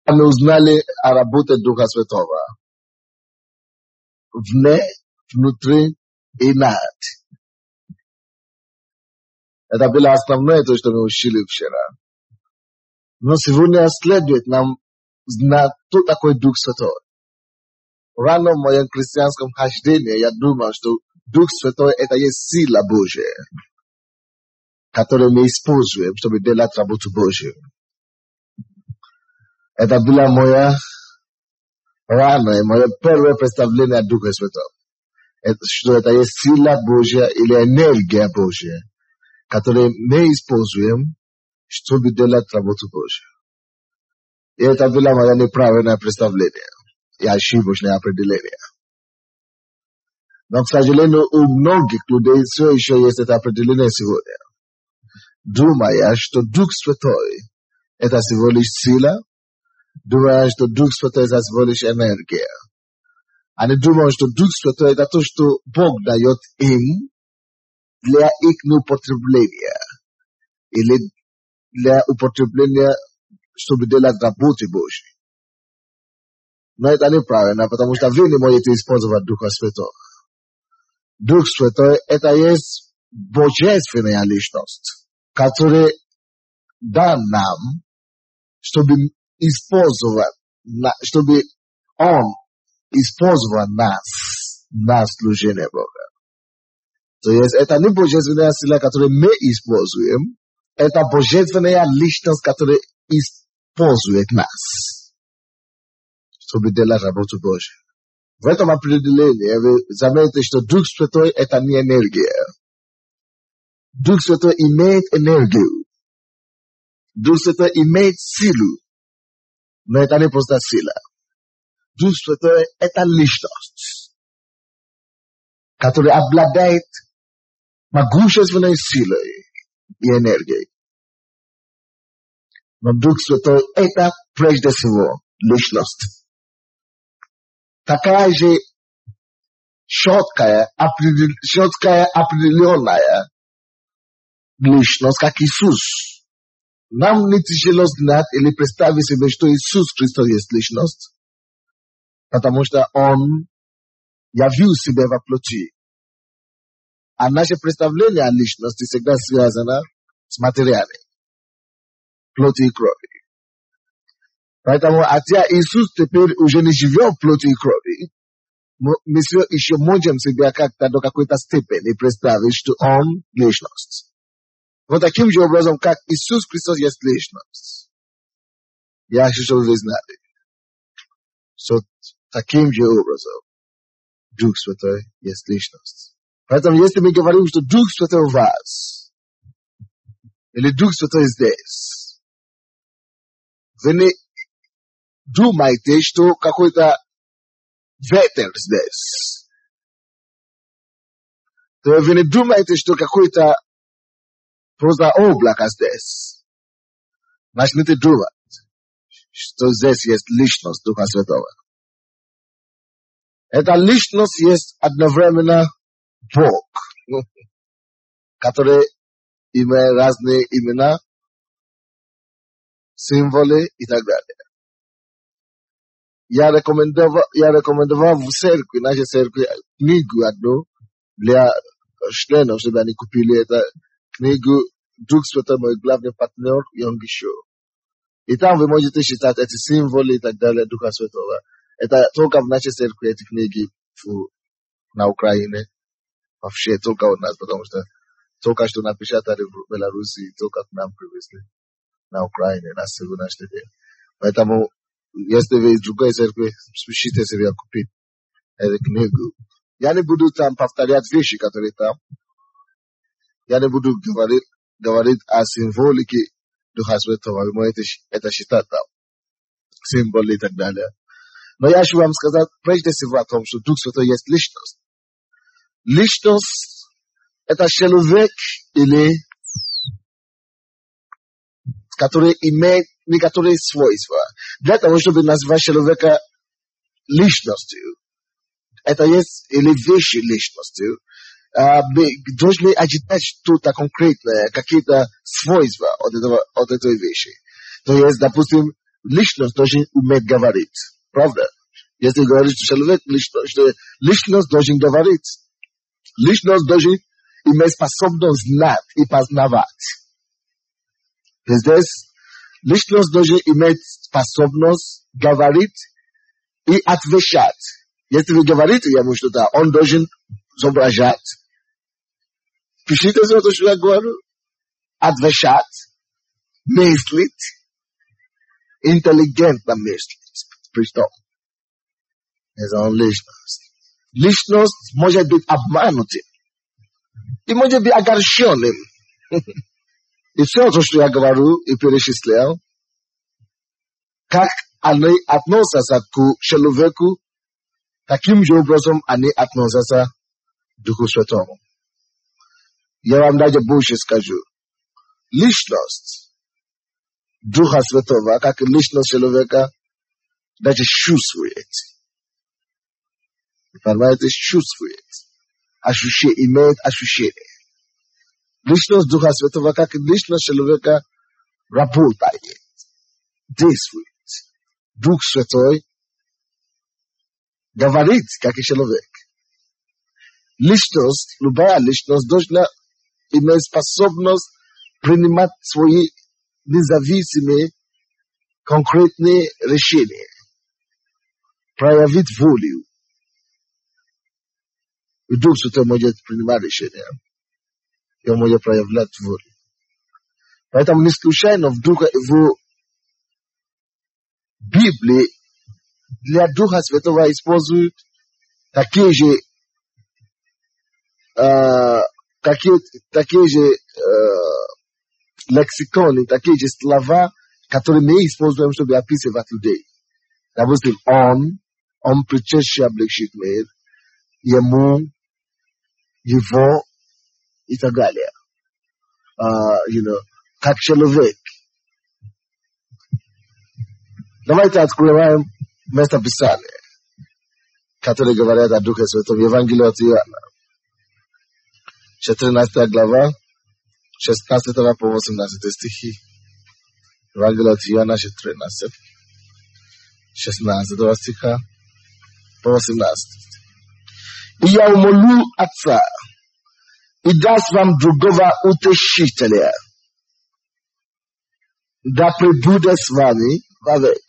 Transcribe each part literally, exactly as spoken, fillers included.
мы узнали о работе Духа Святого вне, внутри и над. Это было основное, то, что мы учили вчера. Но сегодня следует нам знать, кто такой Дух Святой. Рано в моем христианском хождении я думал, что Дух Святой – это есть сила Божия, которую мы используем, чтобы делать работу Божию. Это было мое раннее, мое первое представление о Духе Святом. Это, что это есть сила Божья или энергия Божья, которую мы используем, чтобы делать работу Божию. И это было мое неправильное представление и ошибочное определение. Но, к сожалению, у многих людей все еще есть это определение сегодня. Думая, что Дух Святой – это всего лишь сила, думая, что Дух Святой – это всего лишь энергия. Они думают, что Дух Святой – это то, что Бог дает им для их употребления или для употребления, чтобы делать работу Божью. Но это неправильно, потому что вы не можете использовать Духа Святого. Дух Святой – это есть божественная личность, которая дан нам, чтобы использовать, чтобы Он использовал нас на служение Бога. То есть это не божественная сила, которую мы используем, это божественная личность, которая использует нас, чтобы делать работу Божью. В этом определении вы заметите, что Дух Святой – это не энергия. Дух Святой имеет энергию. Дух Святой имеет силу. Но это не просто сила. Дух Святой – это личность, которая обладает могущественной силой и энергией. Но Дух Святой – это прежде всего личность. Такая же четкая, определ... четкая определенная личность, как Иисус. Нам не тяжело знать или представить себе, что Иисус Христос есть личность, потому что Он явил себя во плоти. А наше представление о личности всегда связано с материалом, плоти и крови. Поэтому, хотя Иисус теперь уже не живет в плоти и крови, мы все еще можем себя как-то до какой-то степени представить, что Он личность. Вот таким же образом, как Иисус Христос есть личность. Я хочу, чтобы вы знали, что таким же образом Дух Святой есть личность. Поэтому, если мы говорим, что Дух Святой в вас, или Дух Святой здесь, вы не думайте, что какой-то ветер здесь. То вы не думаете, что какой-то просто облако здесь. Начните думать, что здесь есть личность Духа Святого. Эта личность есть одновременно Бог, который имеет разные имена, символы и так далее. Я рекомендовал, я рекомендовал в церкви, нашей церкви, книгу одну для членов, чтобы они купили эту книгу «Дух Святой, мой главный партнер, Йонги Шоу». И там вы можете читать эти символы и так далее Духа Святого. Это только в нашей церкви эти книги в, на Украине. Вообще только у нас, потому что только что напечатали в Беларуси, только к нам привезли на Украине, на сегодняшний день. Поэтому если вы из другой церкви, спешите себе купить эту книгу. Я не буду там повторять вещи, которые там. Я не буду говорить, говорить о символике Духа Святого. Вы можете это считать там. Символы и так далее. Но я хочу вам сказать прежде всего о том, что Дух Святой есть личность. Личность – это человек или который имеет некоторые свойства. Для того, чтобы назвать человека личностью, это есть или вещи личностью, мы должны ожидать что-то конкретное, какие-то свойства от, этого, от этой вещи. То есть, допустим, личность должен уметь говорить. Правда? Если говорить, что человек, что личность должен говорить. Личность должен иметь способность знать и познавать. Здесь личность должен иметь способность говорить и отвечать. Если вы говорите ему что-то, он должен соображать. Пишите за то, что я говорю. Отвечать. Мыслить. Интеллигентно мыслить. Притом. Это он личность. Личность может быть обманутым. И может быть огорченным. И все то, что я говорю и перечислял, как они относятся к человеку, таким же образом они относятся к Духу Святому. Я вам даже больше скажу. Личность Духа Святого, как личность человека, даже чувствует. Понимаете, чувствует. Ощущение, имеет ощущение. Личность Духа Святого, как личность человека, работает, действует. Дух Святой говорит, как и человек. Личность, любая личность должна иметь способность принимать свои независимые, конкретные решения. Проявить волю. И Дух Святой может принимать решения. И он может проявлять волю. Поэтому не случайно в, Духа, в Библии для Духа Святого используют такие же э, такие, такие же э, лексиконы, такие же слова, которые мы используем, чтобы описывать людей. Допустим, он, он причастный облегчит мир, ему, его и так далее. Uh, you know, как человек. Давайте откроем место Писания, которые говорят о Духе Святом. Евангелие от Иоанна. четырнадцатая глава, шестнадцатого по восемнадцатый стихи. Евангелие от Иоанна четырнадцать, шестнадцатого стиха по восемнадцатый. И я умолю Отца, и даст вам другого утешителя, да пребудет с вами вовек.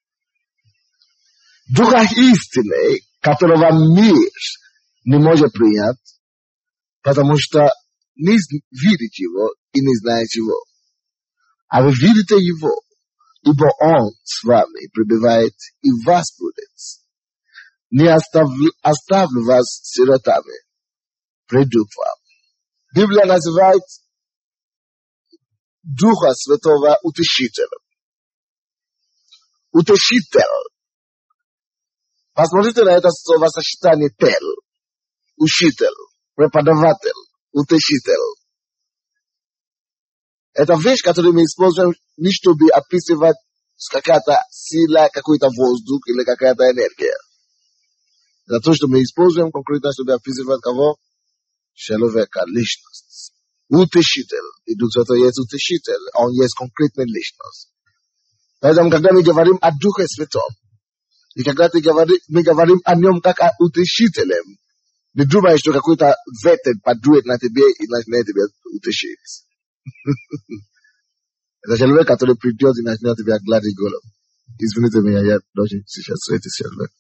Духа истины, которого мир не может принять, потому что не видит его и не знает его. А вы видите его, ибо он с вами пребывает и вас будет. Не оставлю, оставлю вас сиротами, приду к вам. Библия называет Духа Святого утешителем. Утешитель. Посмотрите на это словосочетание тел. Учитель, преподаватель, утешитель. Это вещь, которую мы используем не чтобы описывать какая-то сила, какой-то воздух или какая-то энергия. Это то, что мы используем конкретно, чтобы описывать кого? Человека, личность. Утешитель. И Дух Святой есть утешитель. Он есть конкретная личность. Поэтому, когда мы говорим о Духе Святом, и когда мы говорим о нем как о утешителе, не думай, что какой-то ветер подует на тебе и начинает тебя утешить. Это человек, который придет и начнет тебя гладить голову. Извините меня, я должен сейчас встретить человек.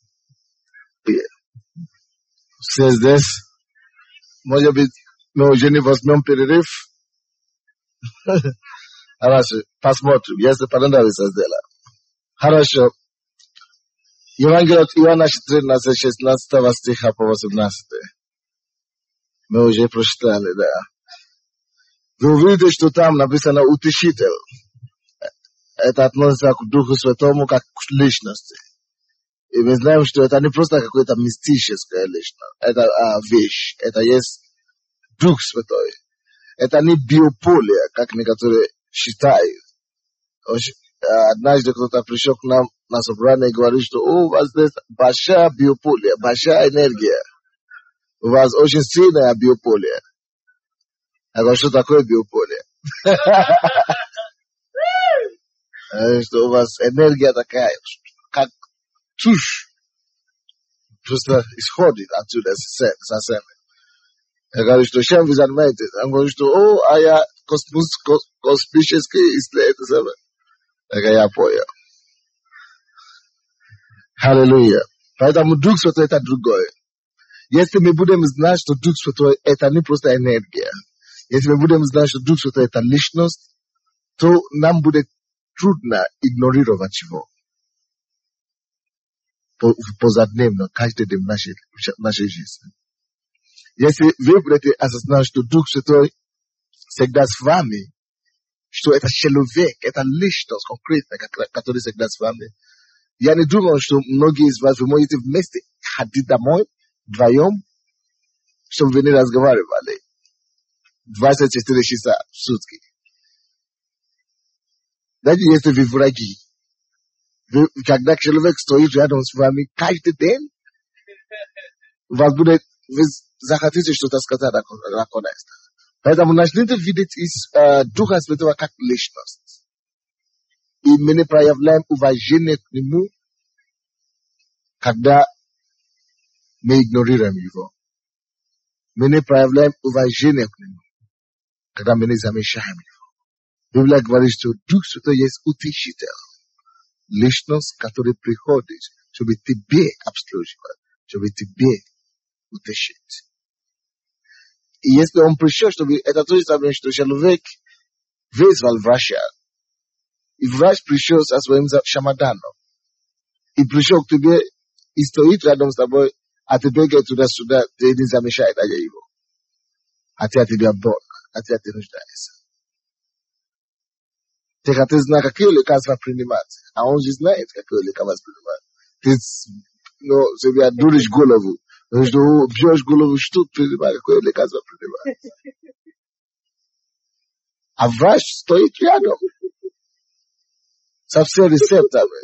Все здесь. Может быть, мы уже не возьмем перерыв. Хорошо, посмотрим, если понадобится сделаем. Хорошо. Евангелие от Иоанна четырнадцать, шестнадцатого стиха по восемнадцатый. Мы уже прочитали, да. Вы увидите, что там написано утешитель. Это относится к Духу Святому как к личности. И мы знаем, что это не просто какая-то мистическая личность. Это а, вещь. Это есть Дух Святой. Это не биополия, как некоторые считают. Однажды кто-то пришел к нам на собрание и говорит, что о, у вас здесь большая биополия, большая энергия. У вас очень сильная биополия. Я говорю, что такое биополия? что у вас энергия такая, как чушь, просто исходит отсюда, со сцены. Я говорю, что чем вы занимаетесь? Он говорит, что, о, а я космос, космический исследователь. Так я понял. Аллилуйя. Поэтому Дух Святой это другое. Если мы будем знать, что Дух Святой это не просто энергия, если мы будем знать, что Дух Святой это личность, то нам будет трудно игнорировать его. Позадневно, каждый день нашей, нашей жизни. Если вы будете осознать, что Дух Святой всегда с вами, что это человек, это личность конкретная, который всегда с вами. Я не думаю, что многие из вас вы можете вместе ходить домой, вдвоем, чтобы вы не разговаривали. двадцать четыре часа в сутки. Даже если вы враги, вы, когда человек стоит рядом с вами каждый день, у вас будет, вы захотите что-то сказать наконец. Поэтому начните видеть из э, Духа Святого как личность. И мы не проявляем уважение к нему, когда мы игнорируем его. Мы не проявляем уважение к нему, когда мы не замечаем его. Библия говорит, что Дух Святой есть утешитель. Личность, которая приходит, чтобы тебе обслуживать, чтобы тебе утешить. И если он пришел, чтобы это то же самое, что человек вызвал врача, и врач пришел со своим шамаданом, и пришел к тебе, и стоит рядом с тобой, а ты бегаешь туда-сюда, ты не замечаешь даже его. А ты от тебя больно, а ты от тебя нуждаешься. Ты хотел знать, какие лекарства принимать, а он же знает, какие лекарства принимать. Ты, ну, себе дуришь голову, что бьешь голову, что принимать, какое лекарство принимать. А врач стоит рядом, со всеми рецептами.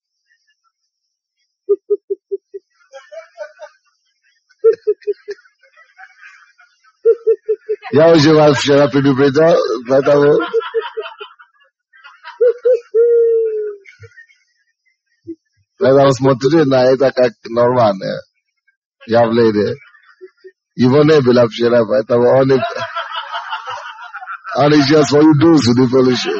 Я уже вас вчера предупреждал, поэтому... Поэтому смотри на это как нормальное явление. Его не было вчера, поэтому он, он еще свою душу не получил.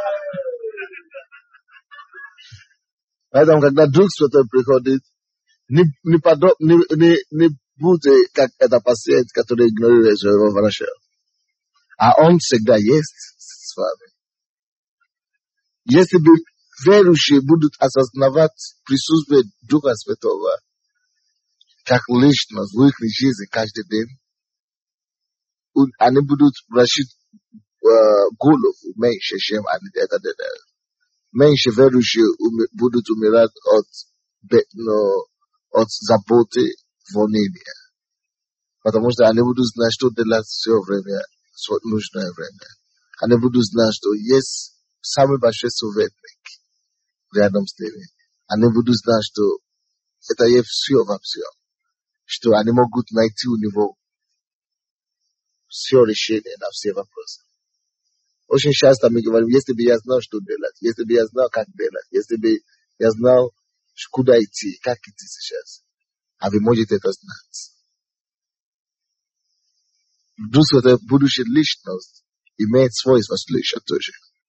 Поэтому, когда Дух Святой приходит, не, не, подо, не, не, не будьте как это пациент, который игнорирует своего врача. А он всегда есть с вами. Если бы верующие будут осознавать присутствие Духа Святого как личность в их жизни каждый день, они будут вращать голову меньше, чем они это делают. Меньше верующие будут умирать от, ну, от заботы, волнения. Потому что они будут знать, что делать все время, в нужное время. Они будут знать, что есть самый большой советник рядом с ними. Они будут знать, что это есть все во всем. Что они могут найти у него все решение на все вопросы. Очень часто мы говорим, если бы я знал, что делать, если бы я знал, как делать, если бы я знал, куда идти, как идти сейчас. А вы можете это знать. Дух Святой, будущая личность, имеет свойства слышать тоже.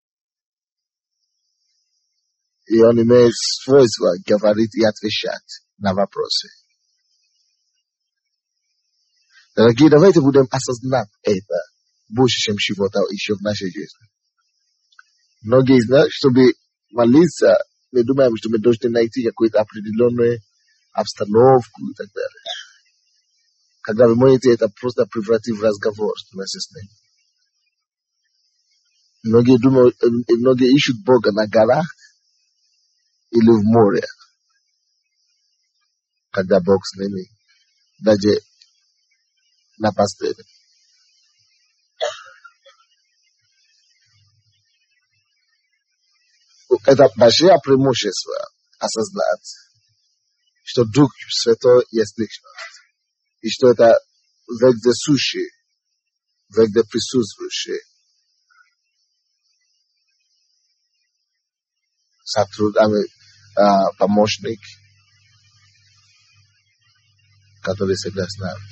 И он имеет свойства говорить и отвечать на вопросы. Дорогие, давайте будем осознать это больше, чем чего-то еще в нашей жизни. Многие из нас, чтобы молиться, мы думаем, что мы должны найти какую-то определенную обстановку и так далее. Когда вы можете это просто превратить в разговор вместе с ним. Многие думают, многие ищут Бога на горах или в море, когда Бог с ними, даже на пастыре. Это большое преимущество осознать, что Дух Святой есть личность, и что это вездесущий, везде присутствующий. сотрудник, а, помощник, который всегда с нами.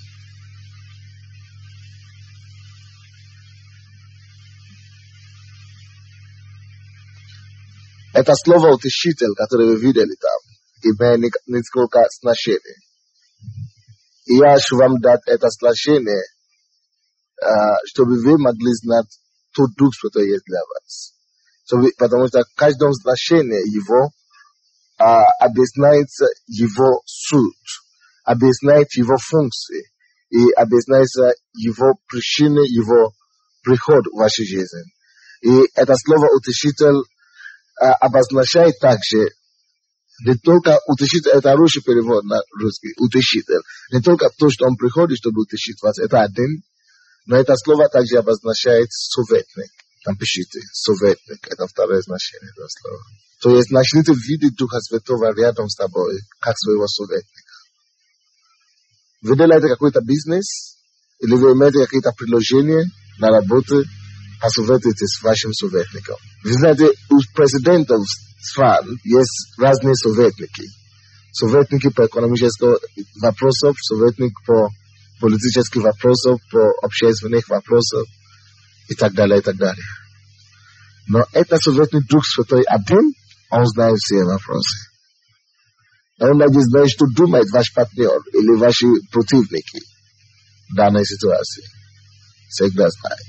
Это слово утешитель, которое вы видели там, имеет несколько значений. И я хочу вам дать это значение, чтобы вы могли знать тот Дух Святой есть для вас. Чтобы, потому что в каждом значении его а, объясняется его суть, объясняет его функции и объясняется его причины, его приход в вашей жизни. И это слово утешитель обозначает также не только утешитель, это хороший перевод на русский, утешитель, не только то, что он приходит, чтобы утешить вас, это один, но это слово также обозначает советник. Там пишите, советник, это второе значение этого слова. То есть начните видеть Духа Святого рядом с тобой, как своего советника. Вы делаете какой-то бизнес, или вы имеете какие-то приложения на работу, посоветуйтесь с вашим советником. Вы знаете, у президентов стран есть разные советники. Советники по экономическим вопросам, советник по политическим вопросам, по общественных вопросам и так далее, и так далее. Но это советник Дух Святой один, он знает все вопросы. Он не знает, что думает ваш партнер или ваши противники в данной ситуации. Всегда знает.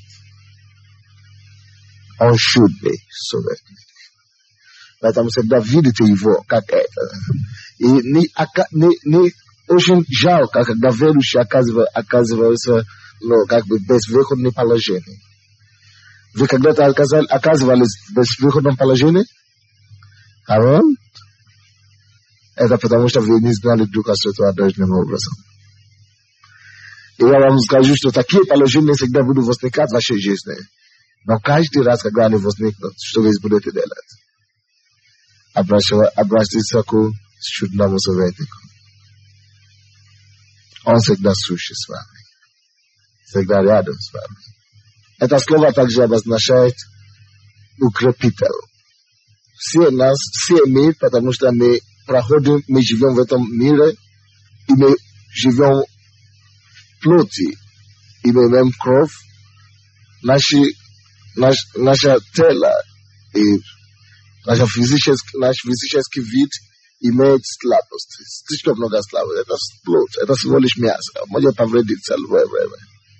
Он should be советник. Поэтому всегда видите его, как это. И не, не, не очень жалко, когда верующие оказываются, ну, как бы безвыходном положении. Вы когда-то оказывались в безвыходном положении? Аминь? Это потому, что вы не знали Духа Святого должным образом. И я вам скажу, что такие положения всегда будут возникать в вашей жизни. Но каждый раз, когда они возникнут, что вы будете делать? Обратиться к чудному советнику. Он всегда сущий с вами. Всегда рядом с вами. Это слово также обозначает укрепитель. Все нас, все мы, потому что мы проходим, мы живем в этом мире, и мы живем в плоти, и мы имеем кровь, наши Наш, наше тело и наш физический, наш физический вид имеет слабость. Слишком много слабости. Это плоть, это всего лишь мясо. Может повредиться любое время.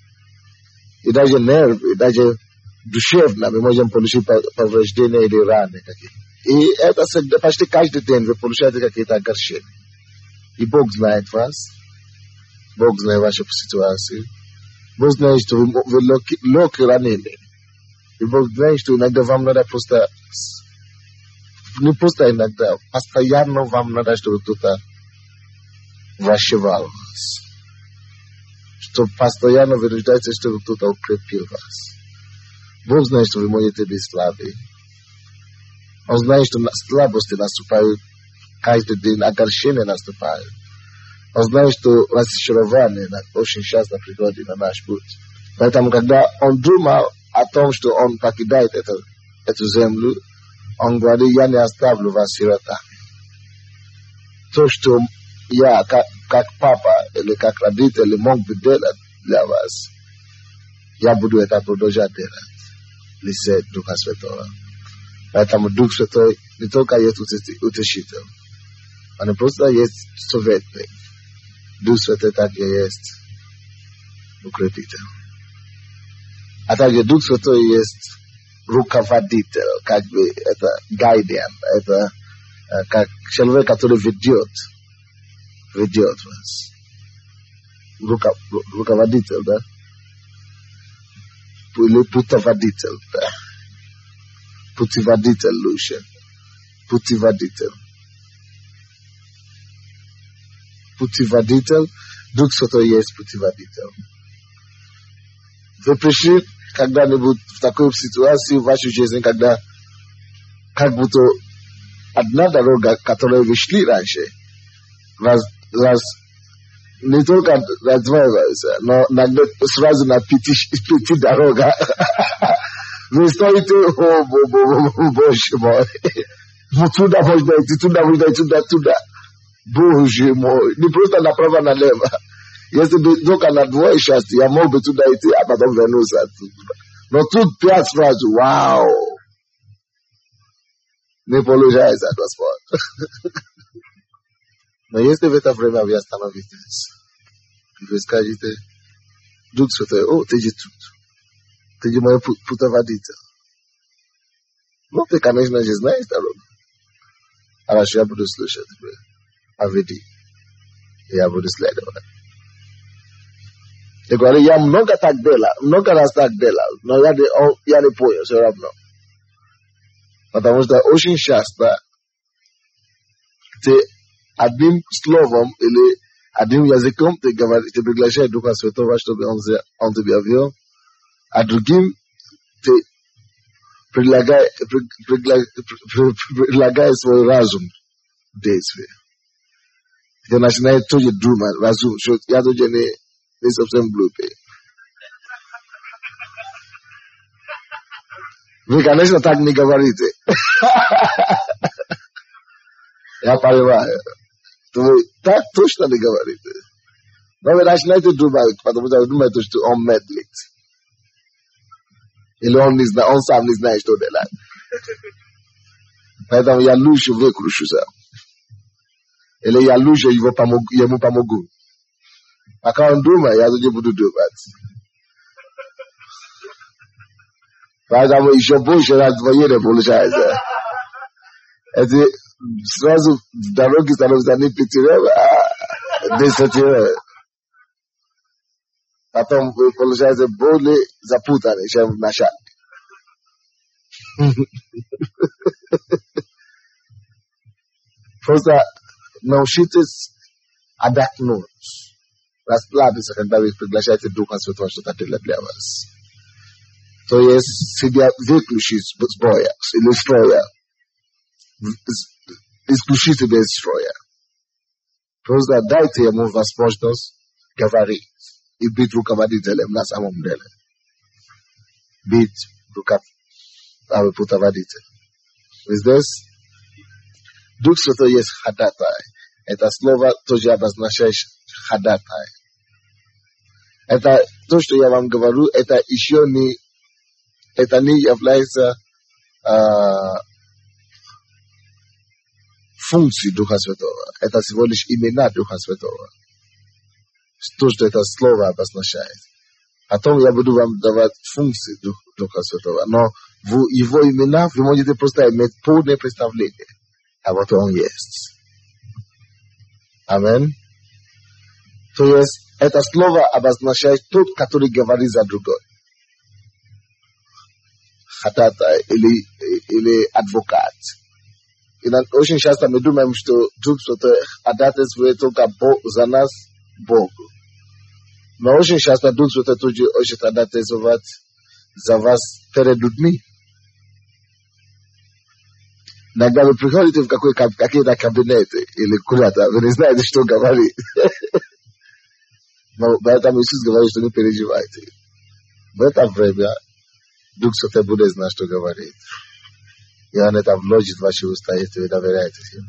И даже нервы, и даже душевно мы можем получить повреждения или раны какие-то. И это почти каждый день вы получаете какие-то огорчения. И Бог знает вас. Бог знает вашу ситуацию. Бог знает, что вы, вы легкие ранены. И Бог знает, что иногда вам надо просто, не просто иногда, постоянно вам надо, чтобы кто-то врачевал вас. Что постоянно вы нуждаетесь, чтобы кто-то укрепил вас. Бог знает, что вы можете быть слабы. Он знает, что слабости наступают каждый день, огорчения наступают. Он знает, что разочарование очень часто приходит на наш путь. Поэтому, когда он думал о том, что он покидает эту, эту землю, он говорит: я не оставлю вас сиротами. То, что я, как, как папа или как родитель мог бы делать для вас, я буду это продолжать делать. Лице Духа Святого. Поэтому Дух Святой не только есть утешитель, он не просто есть советник. Дух Святой также есть укрепитель. А также Дух Святой есть руководитель, как бы это гайдиан, это как человек, который ведет, ведет вас. Руко, руководитель, да? Или путеводитель, да? Путеводитель лучше. Путеводитель. Путеводитель. Дух Святой есть путеводитель. Вы пришли когда-нибудь в такую ситуацию в вашей жизни, когда как будто одна дорога, которую вы шли раньше, раз, раз не только раздваивается, но на, сразу на пяти, пяти дорога. Вы стоите, о, боже мой, Tunda možda iti, tunda možda iti, tunda, tunda. Bože moj, ni просто направо налево. Если только на двое счастья, я мог бы туда идти, а потом вернуться оттуда. Но тут пять сразу, вау. Не получается, Господь. Но если в это время вы остановитесь, и вы скажете, Дух Святой, о, ты же тут. Ты же мой путеводитель. Ну, ты, конечно же, знаешь дорогу. Хорошо, я буду слушать тебя. А веди. Я буду следовать. Я говорю, я много так делал, много раз так делал, но я, я не понял все равно. Потому что очень часто ты одним словом или одним языком ты говоришь, ты приглашаешь Духа Святого, чтобы он, он тебя вел, а другим ты предлагаешь, предлагаешь свой разум в действии. Ты начинаешь тоже думать, разум, что я тоже не, не совсем глупый. Вы, конечно, так не говорите. Я понимаю. Вы так точно не говорите. Но вы начинаете думать, потому что вы думаете, что он медлит. Или он, не знает, он сам не знает, что делать. Поэтому я лучше выкручусь. Или я лучше его помогу, ему помогу. Пока он думает, я тоже буду думать. Поэтому еще больше раздвоение получается. Эти сразу в дороге становятся не пятером, а десятером. Потом вы, получается, более запутаны, чем в начале. Просто научитесь отдохнуть. Расслабиться, когда вы приглашаете Духа Святого что-то делать для вас. То есть себя выключить с боя или строя. Исключить себя из строя. Просто дайте ему возможность говорить и быть руководителем на самом деле. Быть руководителем. Здесь Дух Святой есть ходатай. Это слово тоже обозначает ходатай. Это то, что я вам говорю, это еще не это не является а, функцией Духа Святого. Это всего лишь имена Духа Святого. То, что это слово обозначает. Потом я буду вам давать функции Дух, Духа Святого. Но в его имена вы можете просто иметь полное представление. А вот он есть. Аминь. То есть это слово обозначает тот, который говорит за другой. Хатата или, или адвокат. И очень часто мы думаем, что Дух Святой ходатайствует только за нас Богу. Но очень часто Дух Святой тоже очень ходатайствует за вас перед людьми. Иногда вы приходите в какой, какие-то кабинеты или куда-то, вы не знаете, что говорить. Но поэтому Иисус говорит, что не переживайте. В это время Дух Святой будет знать, что говорит. И Он это вложит в ваши уста, если вы доверяетесь Ему.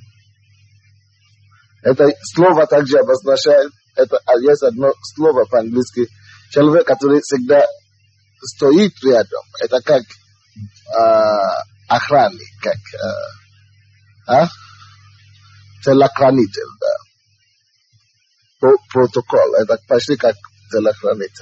Это слово также обозначает, это есть одно слово по-английски, человек, который всегда стоит рядом. Это как а, охранник, как а, а? телохранитель, да. Протокол, это почти как телохранитель.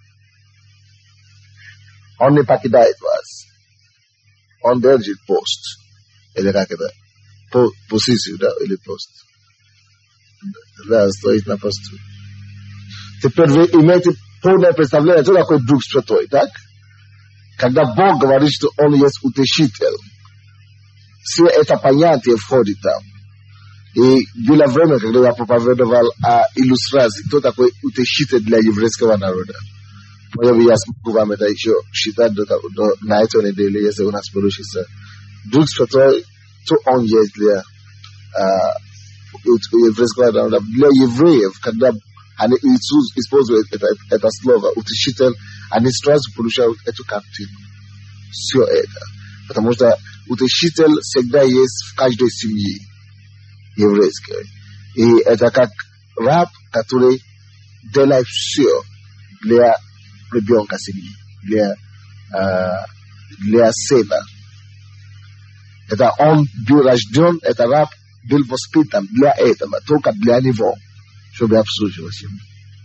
Он не покидает вас. Он держит пост. Или как это? По, позицию, да, или пост. Да, стоит на посту. Теперь вы имеете полное представление, что такое Дух Святой, так? Когда Бог говорит, что Он есть утешитель, все это понятие входит там. И было время, когда я проповедовал о иллюстрации, кто такой утешитель для еврейского народа. Может быть, я смогу вам это еще считать до, до, на этой неделе, если у нас получится. Дух Святой, что Он есть для а, еврейского народа. Для евреев, когда они, Иисус использует это, это слово, утешитель, они сразу получают эту картину. Все это. Потому что утешитель всегда есть в каждой семье еврейской. И это как раб, который делает все для ребенка семьи, для, э, для сына. Это он был рожден, это раб был воспитан для этого, только для него, чтобы обслуживать семью.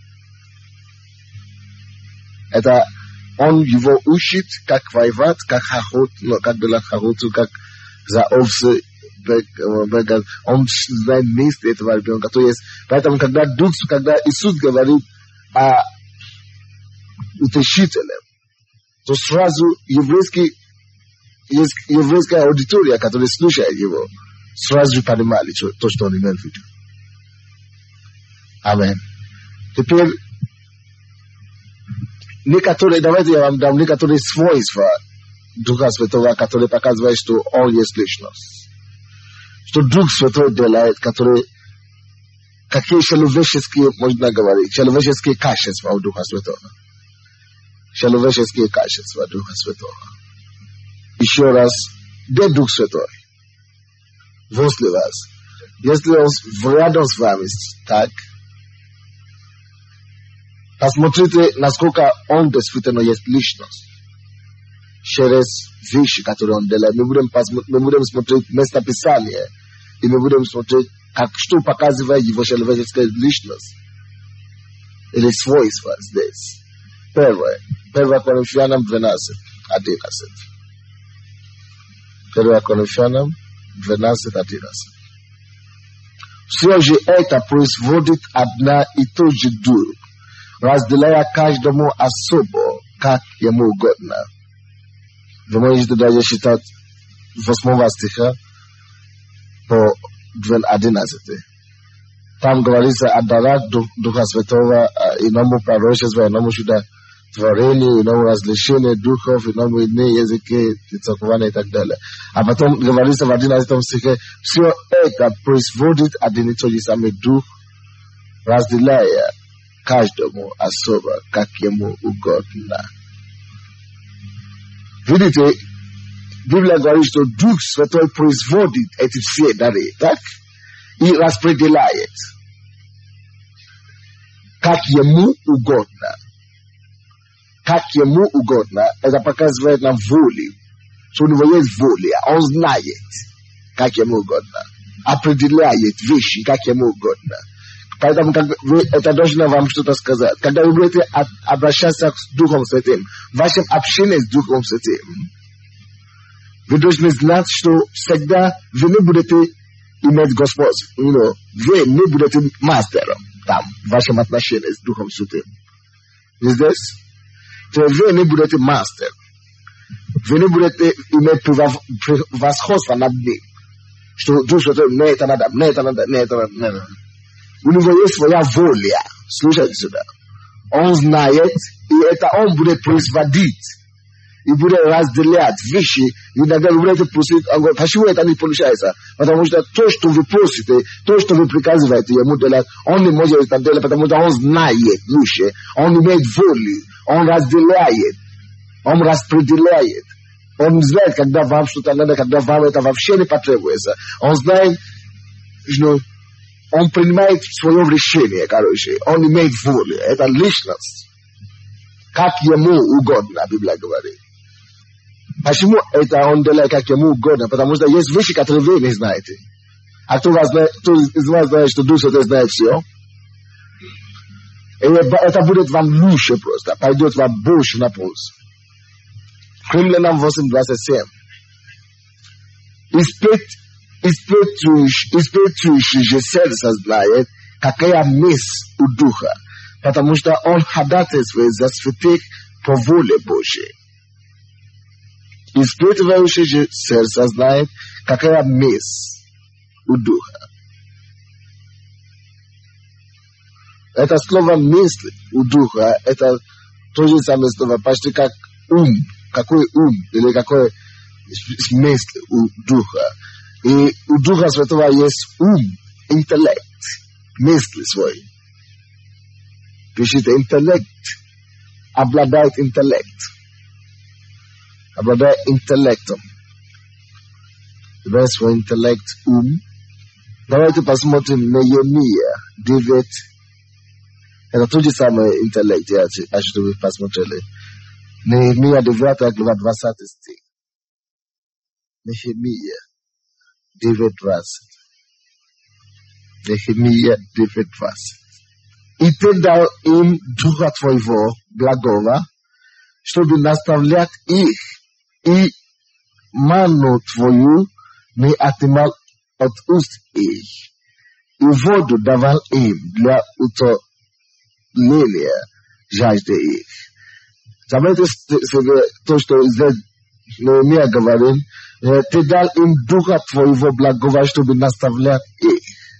Это он его учит, как воевать, как охоту, как была охоту, как за овцы. Он знает место этого ребенка. То есть, поэтому, когда Дух, когда Иисус говорит о утешителе, то сразу еврейский, есть еврейская аудитория, которая слушает его, сразу понимали то, что он имел в виду. Аминь. Теперь некоторые, давайте я вам дам некоторые свойства Духа Святого, которые показывают, что он есть личность. Что Дух Святой делает, которые, какие человеческие, можно говорить, человеческие качества у Духа Святого. Человеческие качества Духа Святого. Еще раз, где Дух Святой? Возле вас. Если он рядом с вами, так, посмотрите, насколько он действительно есть личность. Через вещи, которые он делает. Мы будем, мы будем смотреть местописание, и мы будем смотреть, как, что показывает его человеческая личность. Или свойства здесь. Первое. Первое Коринфянам двенадцать, одиннадцать. Первое Коринфянам двенадцать, одиннадцать. Все же это производит одна и тот же дух, разделяя каждому особо, как ему угодно. Вы можете даже считать восьмого стиха по одиннадцатый. Там говорится о дарах Духа Святого, иному пророчеству, иному чудотворению, иному развлечению духов, иному иные языки, толкования и так далее. А потом говорится в одиннадцатом стихе, все это производит один и тот же самый дух, разделяя каждому особо, как ему угодно. Видите, Библия говорит, что Дух Святой производит эти все дары, так? И распределяет, как ему угодно. Как ему угодно, это показывает нам волю, что у него есть воля, он знает, как ему угодно, определяет вещи, как ему угодно. Поэтому как вы, это должно вам что-то сказать. Когда вы будете обращаться с Духом Святым, в вашем общении с Духом Святым, вы должны знать, что всегда вы не будете иметь Господь. You know, вы не будете мастером там, в вашем отношении с Духом Святым. Здесь? То вы не будете мастер. Вы не будете иметь превосходство над ним. Что Дух Святой, мне это надо, мне это надо, мне это надо. У него есть своя воля. Слушайте сюда. Он знает, и это он будет производить. И будет разделять вещи. И иногда вы будете просить, он говорит, почему это не получается? Потому что то, что вы просите, то, что вы приказываете ему делать, он не может это делать, потому что он знает лучше. Он имеет волю. Он разделяет. Он распределяет. Он знает, когда вам что-то надо, когда вам это вообще не потребуется. Он знает, что он принимает свое решение, короче. Он имеет волю. Это личность. Как ему угодно, Библия говорит. Почему это он делает как ему угодно? Потому что есть вещи, которые вы не знаете. А кто, вас знает, кто из вас знает, что Дух Святой знает все? И это будет вам лучше просто. Пойдет вам больше на пользу. Римлянам восемь двадцать семь. Испыть Испытывающий же сердце знает, какая месть у Духа, потому что он ходатайствует за святых по воле Божьей. Испытывающий же сердце знает, какая месть у Духа. Это слово «мысль» у Духа, это то же самое слово, почти как ум. Какой ум или какой мысль у Духа. И у Духа Святого есть ум, интеллект, мысли свой. Пишите, интеллект, обладает интеллект. Обладает интеллектом. Верс во интеллект, ум. Давайте посмотрим Неемия девять. Это тот же самый интеллект, я хочу, чтобы вы посмотрели. Неемия девятая глава двадцатый стих. Нехемия девять двадцать. Нехемия девять двадцать. И ты дал им духа твоего, благого, чтобы наставлять их, и ману твою не отнимал от уст их, и воду давал им для утоления жажды их. Заметьте то, что здесь Неемия говорит, ты дал им духа твоего благого, чтобы наставлять их.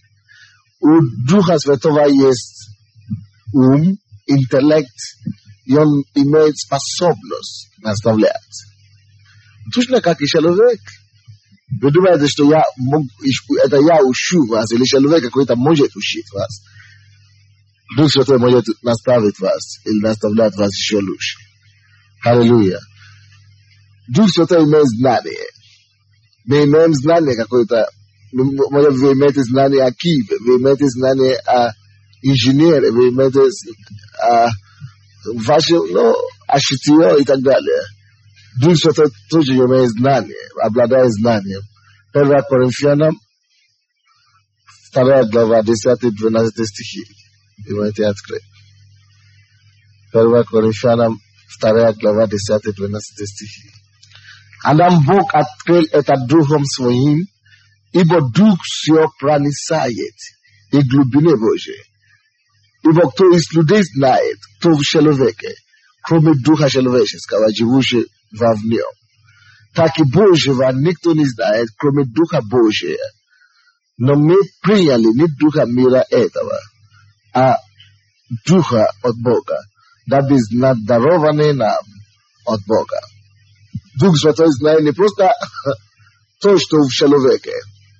У Духа Святого есть ум, интеллект, и он имеет способность наставлять. Точно как и человек. Вы думаете, что я мог, это я учу вас, или человек какой-то может учить вас. Дух Святой может наставить вас, или наставлять вас еще лучше. Аллилуйя. Дух Святой имеет знание. Мы имеем знание какое-то. Может, вы имеете знание о Киеве, вы имеете знание о инженере, вы имеете о ваше, ну, о шитье и так далее. Дух Святой тоже имеет знание, обладает знанием. Первое Коринфянам, вторая глава, десятый-двенадцатый стихи. Вы можете открыть. Первое Коринфянам, вторая глава, десятый-двенадцатый стихи. А нам Бог открыл это Духом Своим, ибо Дух все проницает и глубины Божьей. Ибо кто из людей знает, кто в человеке, кроме Духа человеческого, живущего в нем. Так и Божьего никто не знает, кроме Духа Божия. Но мы приняли не Духа мира этого, а Духа от Бога, дабы знать дарованный нам от Бога. Дух Святой знает не просто то, что в человеке.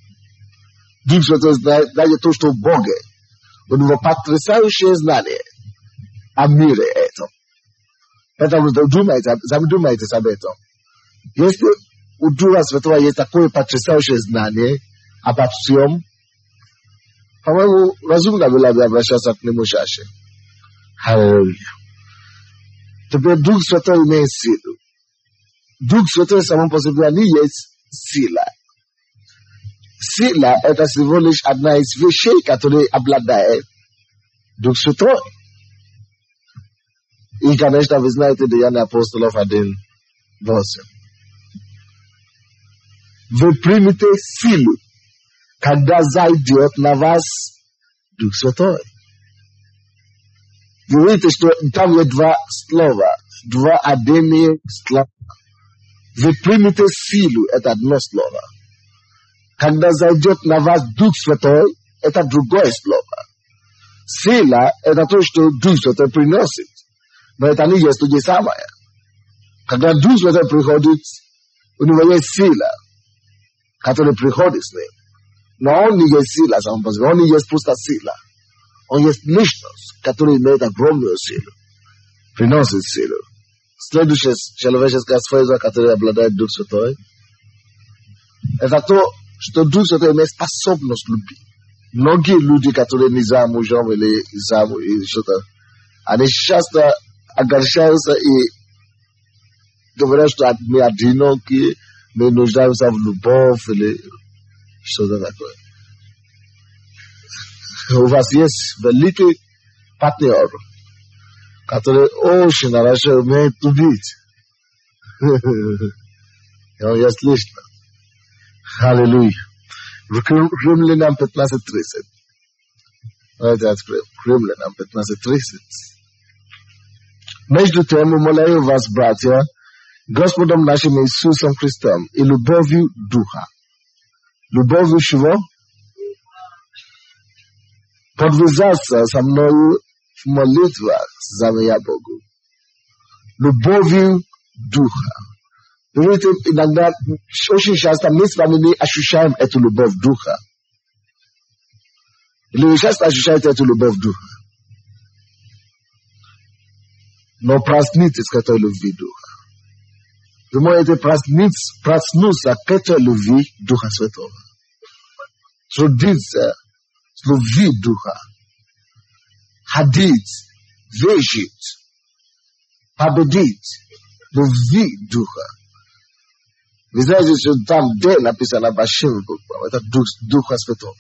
Дух Святой знает даже то, что в Боге. У него потрясающее знание о мире этом. Поэтому думайте, задумайтесь об этом. Если у Духа Святого есть такое потрясающее знание обо всем, по-моему, разумно было бы обращаться к нему чаще. Аллилуйя. Теперь Дух Святой имеет силу. Дух Святой самому по себе не есть сила. Сила – это всего лишь одна из вещей, которые обладает Дух Святой. И, конечно, вы знаете Деяния апостолов один восемь. Вы примете силу, когда зайдет на вас Дух Святой. Вы видите, что там есть два слова, два отдельные слова. Вы примете силу, это одно слово. Когда зайдет на вас Дух Святой, это другое слово. Сила – это то, что Дух Святой приносит. Но это не есть то же самое. Когда Дух Святой приходит, у него есть сила, которая приходит с ним. Но он не есть сила сам по себе, он не есть просто сила. Он есть личность, которая имеет огромную силу, приносит силу. Следующая человеческая сфера, которая обладает Дух Святой, это то, что Дух Святой имеет способность любить. Многие люди, которые не замужем или замуж, или что-то, они часто огорчаются и говорят, что мы одиноки, мы нуждаемся в любовь или что-то такое. У вас есть великий партнер, который очень хорошо умеет любить. И он есть лично. Аллилуйя. Римлянам пятнадцать тридцать. Давайте откроем. Римлянам пятнадцать тридцать. Между тем, умоляю вас, братья, Господом нашим Иисусом Христом и любовью Духа. Любовью чего? Подвязаться со мною в молитвах за меня Богу. Любовью Духа. Вы видите, иногда, очень часто мы с вами не ощущаем эту любовь Духа. Или вы часто ощущаете эту любовь Духа. Но проснитесь к этой любви Духа. вы можете проснуться к этой любви Духа Святого. Трудиться с любви Духа. Ходить, верить, победить любви Духа. Вы знаете, что там, где написано большим буквами, это Дух, Духа Святого.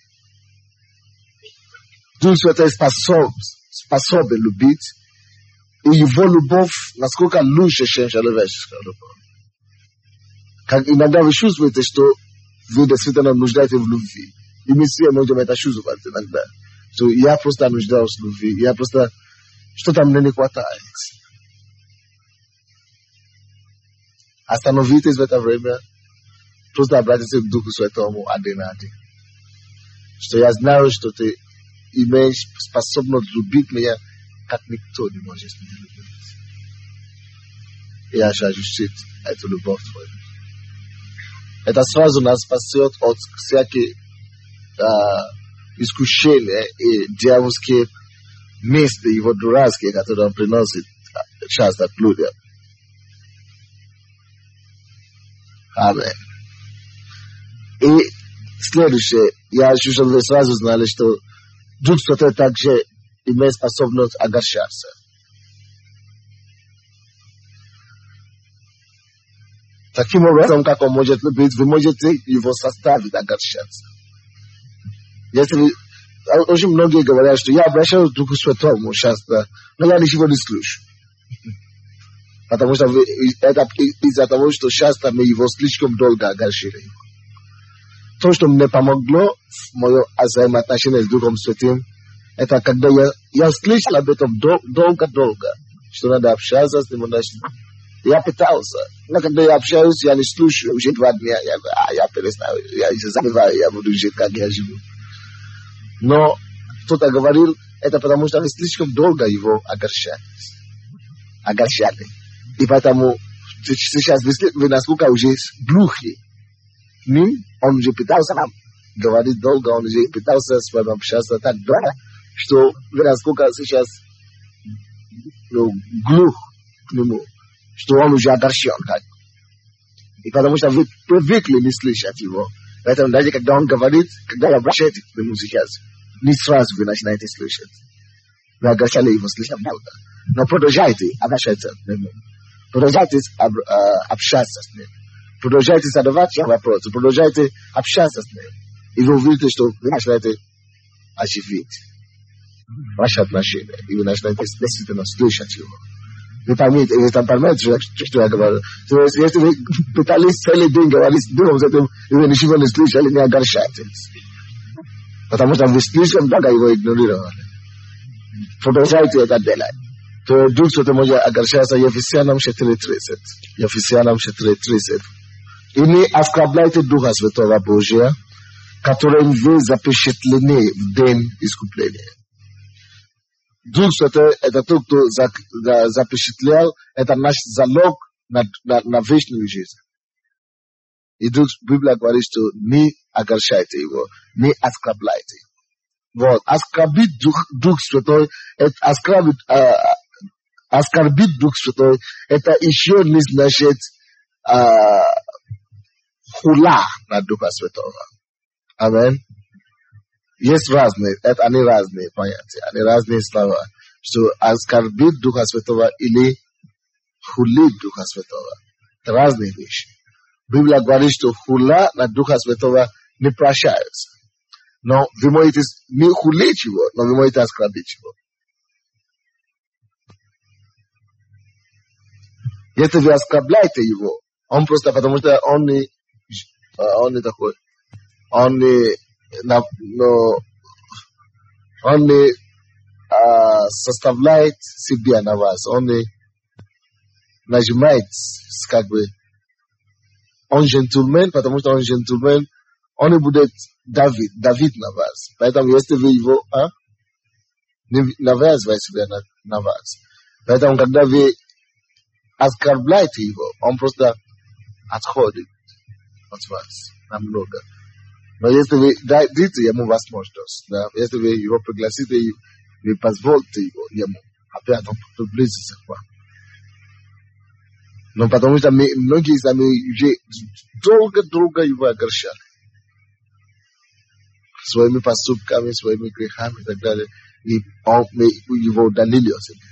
Дух Святой способ, способен любить, и его любовь насколько лучше, чем человеческая любовь. Как иногда вы чувствуете, что вы действительно нуждаетесь в любви. И мы все можем это чувствовать иногда. Что я просто нуждаюсь в любви, я просто, что-то мне не хватает. Остановитесь в это время, просто обратитесь к Духу Святому один на один. Что я знаю, что ты имеешь способность любить меня, как никто не может меня любить. И я хочу ощутить эту любовь твою. Это сразу нас спасет от всяких а, искушения и дьявольские мысли, его дурацкие, которые он приносит часто к людям. Аминь. И следующее, я хочу, чтобы вы сразу знали, что Дух Святой также имеет способность огорчаться. Таким образом, как он может любить, вы можете его заставить огорчаться. Если вы, очень многие говорят, что я обращаюсь к Духу Святому часто, но я ничего не слышу. Потому что вы, это из-за того, что часто мы его слишком долго огорчили. То, что мне помогло в моем взаимоотношении с Духом Святым, это когда я, я слышал об этом долго-долго, что надо общаться с ним. Я пытался, но когда я общаюсь, я не слушаю. Уже два дня я, а, я перестаю, я забываю, я буду жить, как я живу. Но кто-то говорил, это потому что они слишком долго его огорчали. Огорчали. И поэтому сейчас вы, вы насколько уже глухи к ним, он уже пытался нам говорить долго, он уже пытался с вами общаться так долго, что вы насколько сейчас ну, глух к нему, что он уже огорчен. Как. И потому что вы привыкли не слышать его. Поэтому даже когда он говорит, когда вы обращаетесь к нему сейчас, не сразу вы начинаете слышать. Вы огорчали его слишком долго. Но продолжайте обращаться к нему. Продолжайте об, э, общаться с ним. Продолжайте задавать вопросы. Продолжайте общаться с ним. И вы увидите, что вы начинаете оживить ваши отношения. И вы начинаете действительно слышать его. Вы поймете, вы там поймете, что я говорю. То есть, если вы пытались целый день говорить с Духом Святым, и вы ничего не слышали, не огорчайтесь. Потому что вы слишком долго его игнорировали. Продолжайте это делать. То Дух Святой может огорчаться Ефесянам четыре тридцать. Ефесянам четыре тридцать. И не оскорбляйте Духа Святого Божия, которым вы запечатлены в день искупления. Дух Святой – это тот, кто запечатлел, это наш залог на, на, на вечную жизнь. И Дух, Библия говорит, что не огорчайте его, не оскорбляйте. Вот, оскорбить Дух, Дух Святой, это оскорбить, э, оскорбить Дух Святой, это еще не значит э, хула на Духа Святого. Аминь. Есть разные, это они разные понятия, они разные слова, что оскорбить Духа Святого или хулить Духа Святого. Это разные вещи. Библия говорит, что хула на Духа Святого не прощается. Но вы можете не хулить его, но вы можете оскорбить его. Если вы оскорбляете его, он просто потому что он не, он не такой, он не, но он не а, составляет себя на вас, он не нажимает, как бы, он джентльмен, потому что он джентльмен, он не будет давить, давить на вас. Поэтому если вы его а, не навязываете себя на, на вас. Поэтому когда вы оскорбляете его, он просто отходит от вас намного. Но если вы дадите ему возможность, да, если вы его пригласите, вы позволите его, ему, опять он приблизится к вам. Но потому что мы, многие из нами уже долго-долго его огорчали. Своими поступками, своими грехами и так далее. И он, мы его удалили от себя.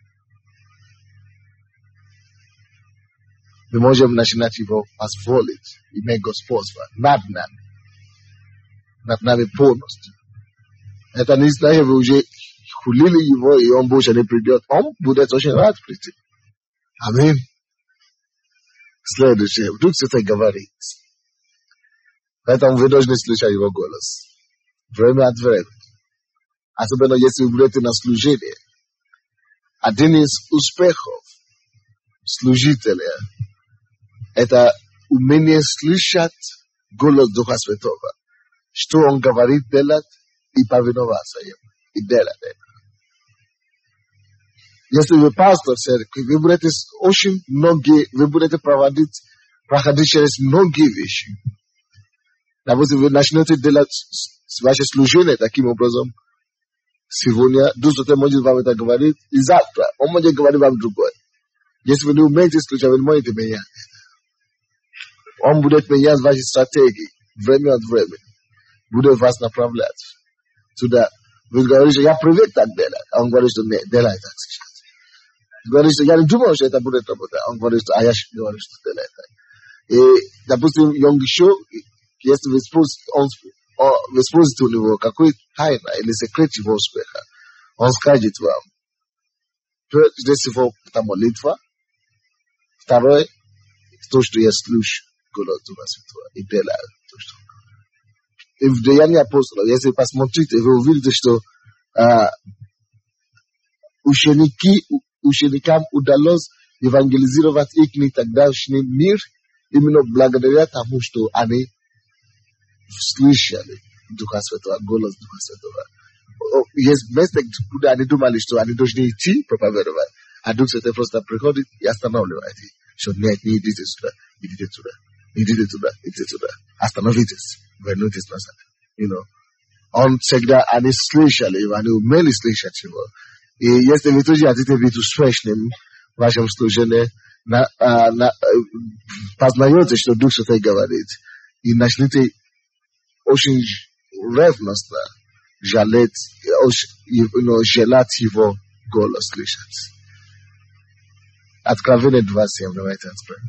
Мы можем начинать его позволить, иметь господство над нами. Над нами полностью. Это не значит, вы уже хулили его, и он больше не придет. Он будет очень рад прийти. Аминь. Следующее. Вдруг Святой говорит. Поэтому вы должны слышать его голос. Время от времени. Особенно если вы будете на служении. Один из успехов служителя — это умение слышать голос Духа Святого. Что он говорит делать и повиноваться ему. И делать это. Если вы пастор церкви, вы будете очень многие, вы будете проводить, проходить через многие вещи. Допустим, вы начнете делать ваше служение таким образом. Сегодня Дух Святой может вам это говорить, и завтра он может говорить вам другое. Если вы не умеете слушать, вы не можете менять. Он будет менять ваши стратегии время от времени. Будет вас направлять туда. Вы говорите, я привык так делать. А он говорит, что не, делай так сейчас. Вы говорите, что я не думал, что это будет работать. Он говорит, что а я говорю, что делай так. И, допустим, Йонгишо, если вы спросите, он, вы спросите у него, какой тайна или секрет его успеха, он скажет вам. Прежде всего, это молитва. Второе, то, что я слышу голос Духа Святого и делаю то, что и в Деянии апостолов, если посмотрите, вы увидите, что а, ученики, ученикам удалось евангелизировать их тогдашний мир именно благодаря тому, что они слышали Духа Святого, голос Духа Святого. Есть места, куда они думали, что они должны идти проповедовать, а Дух Святой просто приходит и останавливает их, что нет, не идите сюда, идите туда, идите туда, идите туда, остановитесь. Вернитесь назад. You know. Он всегда, они слышали его, они умели слышать его. И если вы тоже хотите быть успешным в вашем служении, на, а, на, познаете, что Дух Святой говорит, и начните очень ревностно жалеть, you know, желать его голос слышать. Откровение двадцать семь, давайте откроем.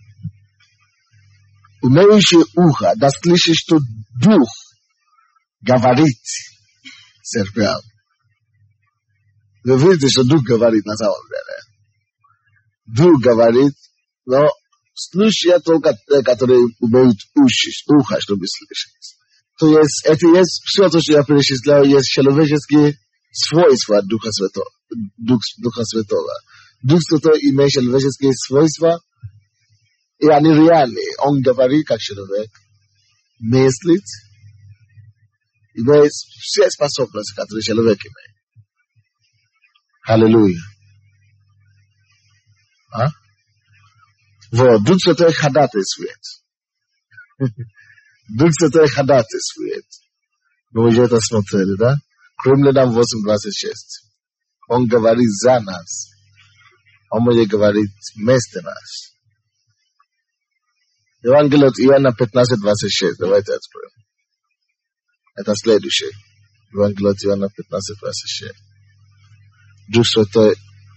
Умеющее ухо, да слышит, что Дух говорит церквям. Вы видите, что Дух говорит на самом деле. Дух говорит, но слушают только те, которые умеют уши, ухо, чтобы слышать. То есть, это есть все то, что я перечисляю, есть человеческие свойства Духа Святого. Дух, Духа Святого. Дух Святой имеет человеческие свойства, и они реальные. Он говорит как человек, мыслит, имеет все способности, которые человек имеет. Аллилуйя. А? Вот, Дух Святой ходатайствует. Дух Святой ходатайствует. Мы уже это смотрели, да? Римлянам восемь двадцать шесть. Он говорит за нас. Он может говорить вместо нас. Евангелие от Иоанна пятнадцать двадцать шесть. Давайте откроем. Это следующее. Евангелие от Иоанна пятнадцать двадцать шесть. Дух Святой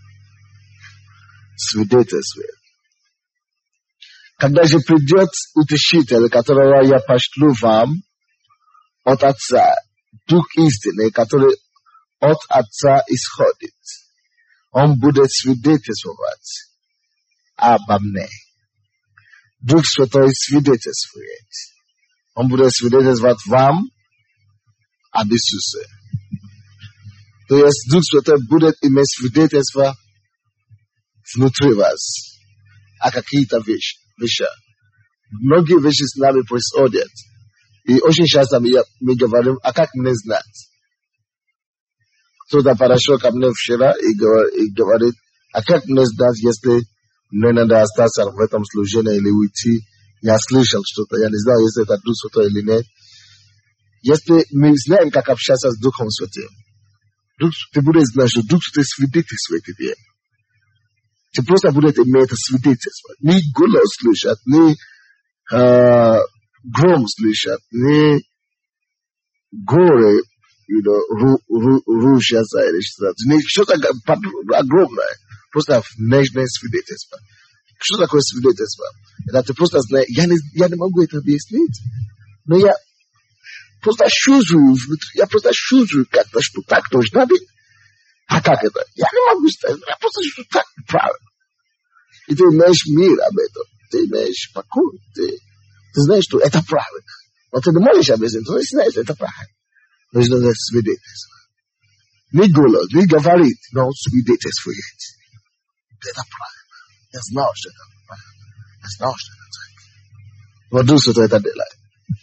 свидетельствует. Когда же придет Утешитель, которого я пошлю вам от Отца, Дух истины, который от Отца исходит, он будет свидетельствовать обо мне. Дух Святой свидетельствует. Он будет свидетельствовать вам об Иисусе. То есть Дух Святой будет иметь свидетельство внутри вас о какие-то вещи. вещи. Многие вещи с нами происходят. И очень часто мы, мы говорим, а как мне знать? Кто-то подошел ко мне вчера и, и говорит, а как мне знать, если мне надо остаться в этом служении или уйти? Я слышал что-то, я не знаю, если это Дух Святой или нет. Если мы знаем, как общаться с Духом Святым, Дух, ты будешь знать, что Дух Святой свидетельствует тебе. Ты просто будете иметь свидетельство. Не голос слышат, не э, гром слышат, не горы, you know, ру, ру, рушатся или что-то. Не что-то огромное. Просто внешнее свидетельство. Что такое свидетельство? Это ты просто знаешь, я не, я не могу это объяснить, но я просто чувствую, я просто чувствую как-то, что так должно быть. А как это? Я не могу сказать, я просто чувствую так правильно. И ты имеешь мир об этом, ты имеешь покой, ты, ты знаешь, что это правильно. Но ты не можешь объяснить, ты знаешь, что это правильно. Нужно знать свидетельство. Не голос, не говорит, но свидетельствует. Это правильно. Я знал, что это правильно. Я знал, что это так. Вот Дух Святой это делает.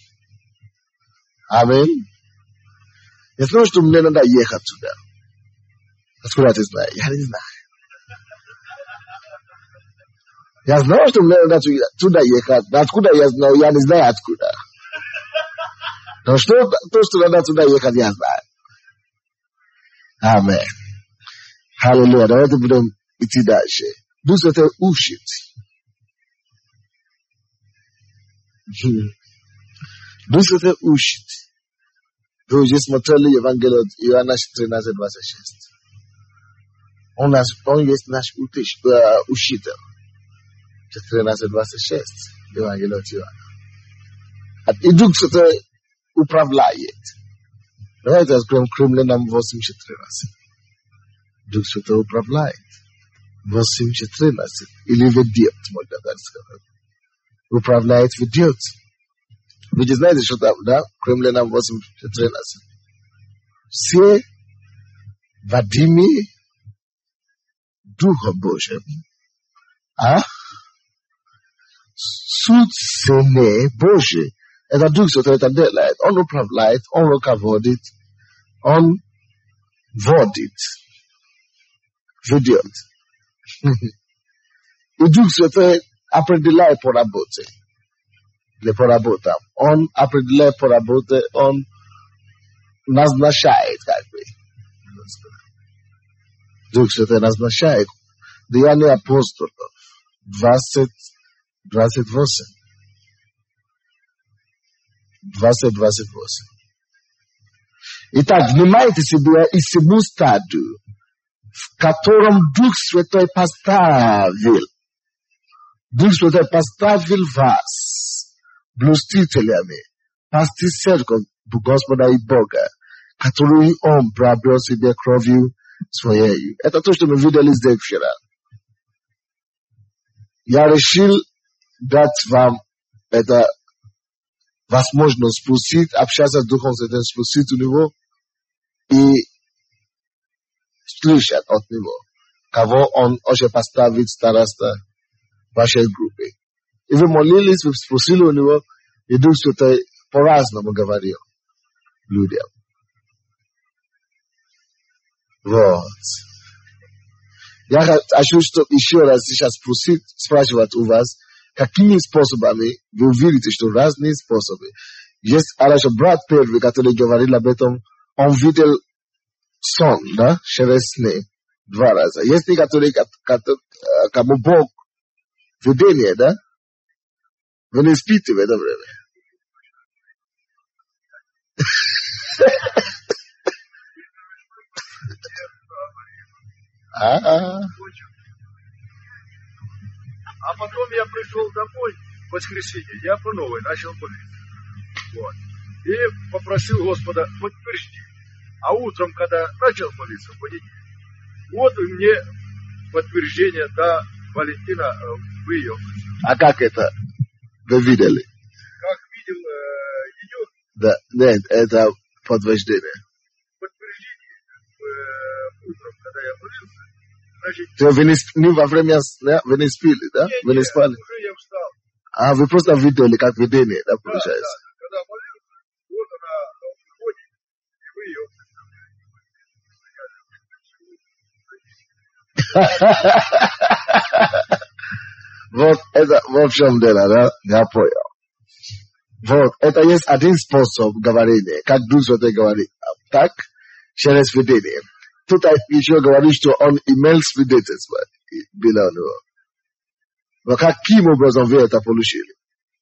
Аминь. Я знаю, что мне надо ехать сюда. Откуда ты знаешь? Я не знаю. Я знаю, что мне надо туда ехать. Откуда я знаю? Я не знаю откуда. Но что, то, что надо туда ехать, я знаю. Аминь. Аллилуйя. Давайте будем идти дальше. Дух Святой учит. Дух Святой учит. Вы уже смотрели Евангелие от Иоанна тринадцать двадцать шесть. Он, наш, он есть наш утыш, uh, учитель. тринадцать двадцать шесть. Евангелие от Иоанна. И Дух Святой управляет. Давайте откроем Римлянам восемь четырнадцать. Дух Святой управляет. восемь четырнадцать. Или ведет, можно так сказать. Управляет, ведет. Вы не знаете, что там, да? Римлянам восемь четырнадцать. Все водимые Духом Божьим. А? Суд сыны Божьи. Это Дух Святой это делает. Он управляет, он руководит, он водит, ведет. И Дух Святой определяет по работе. Для поработа. Он определяет по работе, он назначает, как бы. Дух Святой назначает. Деяния апостолов. двадцать двадцать восемь. двадцать двадцать восемь. Итак, внимайте себе и всему стадию, в котором Дух Святой поставил. Дух Святой поставил вас блюстителями, пасти церковь Господа и Бога, которую Он приобрел себе кровью своей. Это то, что мы видели здесь вчера. Я решил дать вам это возможность спустить, общаться с Духом Святым, спустить у Него и слышать от Него, кого Он уже поставит староста вашей группе. И вы молились, вы спросили у Него, и Дух Святой по-разному говорил людям. Вот. Я хочу что еще раз сейчас спросить, спрашивать у вас, какими способами вы увидите, что разные способы. Есть Алаша брат первый, который говорил об этом, он видел сон, да, через сны, два раза. Есть некоторые, кому Бог видение, да? Вы не спите в это время. А-а-а. А потом я пришел домой в воскресенье, я по новой начал молиться. Вот. И попросил Господа подтвердить. А утром, когда начал молиться в понедельник, вот у мне подтверждение, да, Валентина, вы ее. А как это вы видели? Как видел э, ее? Да, нет, это подтверждение. Подтверждение. Э, утром, когда я молился, значит... Вы не, не во время сна, вы не спили, да? Нет, вы не нет, спали? уже я встал. А, вы просто видели, как видение, да, получается? Да, да, когда молился, вот она выходит, и вы ее представляете. Вот это, в чем дело, да? Я понял. Вот, это есть один способ говорения, как Дух Святой говорит. Так, через видение. Тут еще говорит, что он имел свидетельство. было у него. Но каким образом вы это получили?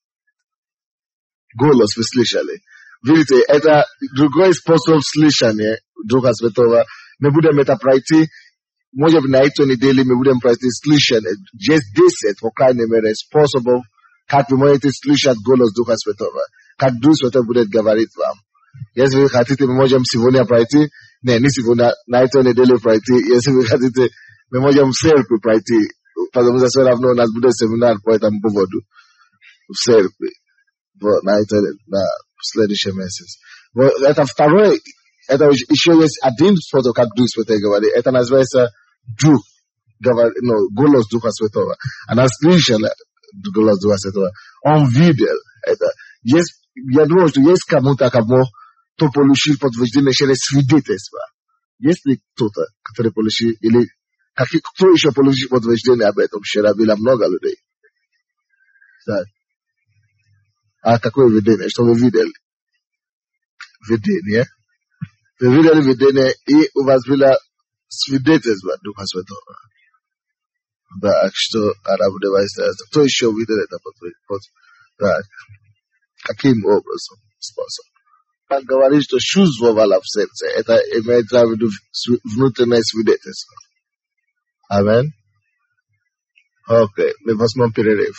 Голос вы слышали. Видите, это другой способ слышания Духа Святого. Мы будем это пройти, может быть, на этой неделе мы будем пройти слышание. Есть десять, по крайней мере, способов, как вы можете слышать голос Духа Святого. Как Дух Святой будет говорить вам. Если вы хотите, мы можем сегодня пройти. Не, не сегодня, на этой неделе пройти. Если вы хотите, мы можем в церкви пройти. Потому что все равно у нас будет семинар по этому поводу. В церкви. Вот, на это, на следующий месяц. Вот, это второй, это еще есть один способ, как Дух Святой говорит. Это называется Дух, говорит, ну, голос Духа Святого. Она слышала голос Духа Святого. Он видел это. Есть, я думаю, что есть кому-то, кому кто получил подтверждение через свидетельство. Есть ли кто-то, который получил, или как, кто еще получил подтверждение об этом? Вчера было много людей. Так. А какое видение? Что вы видели? Видение. Вы видели видение, и у вас было свидетельство Духа Святого. Да, что араб девайся. Кто еще видел это? Так. Каким образом? Способ. Он говорит, что чувствовала в сердце. Это имеет в виду внутреннее свидетельство. Амин. Окей, мы возьмем перерыв.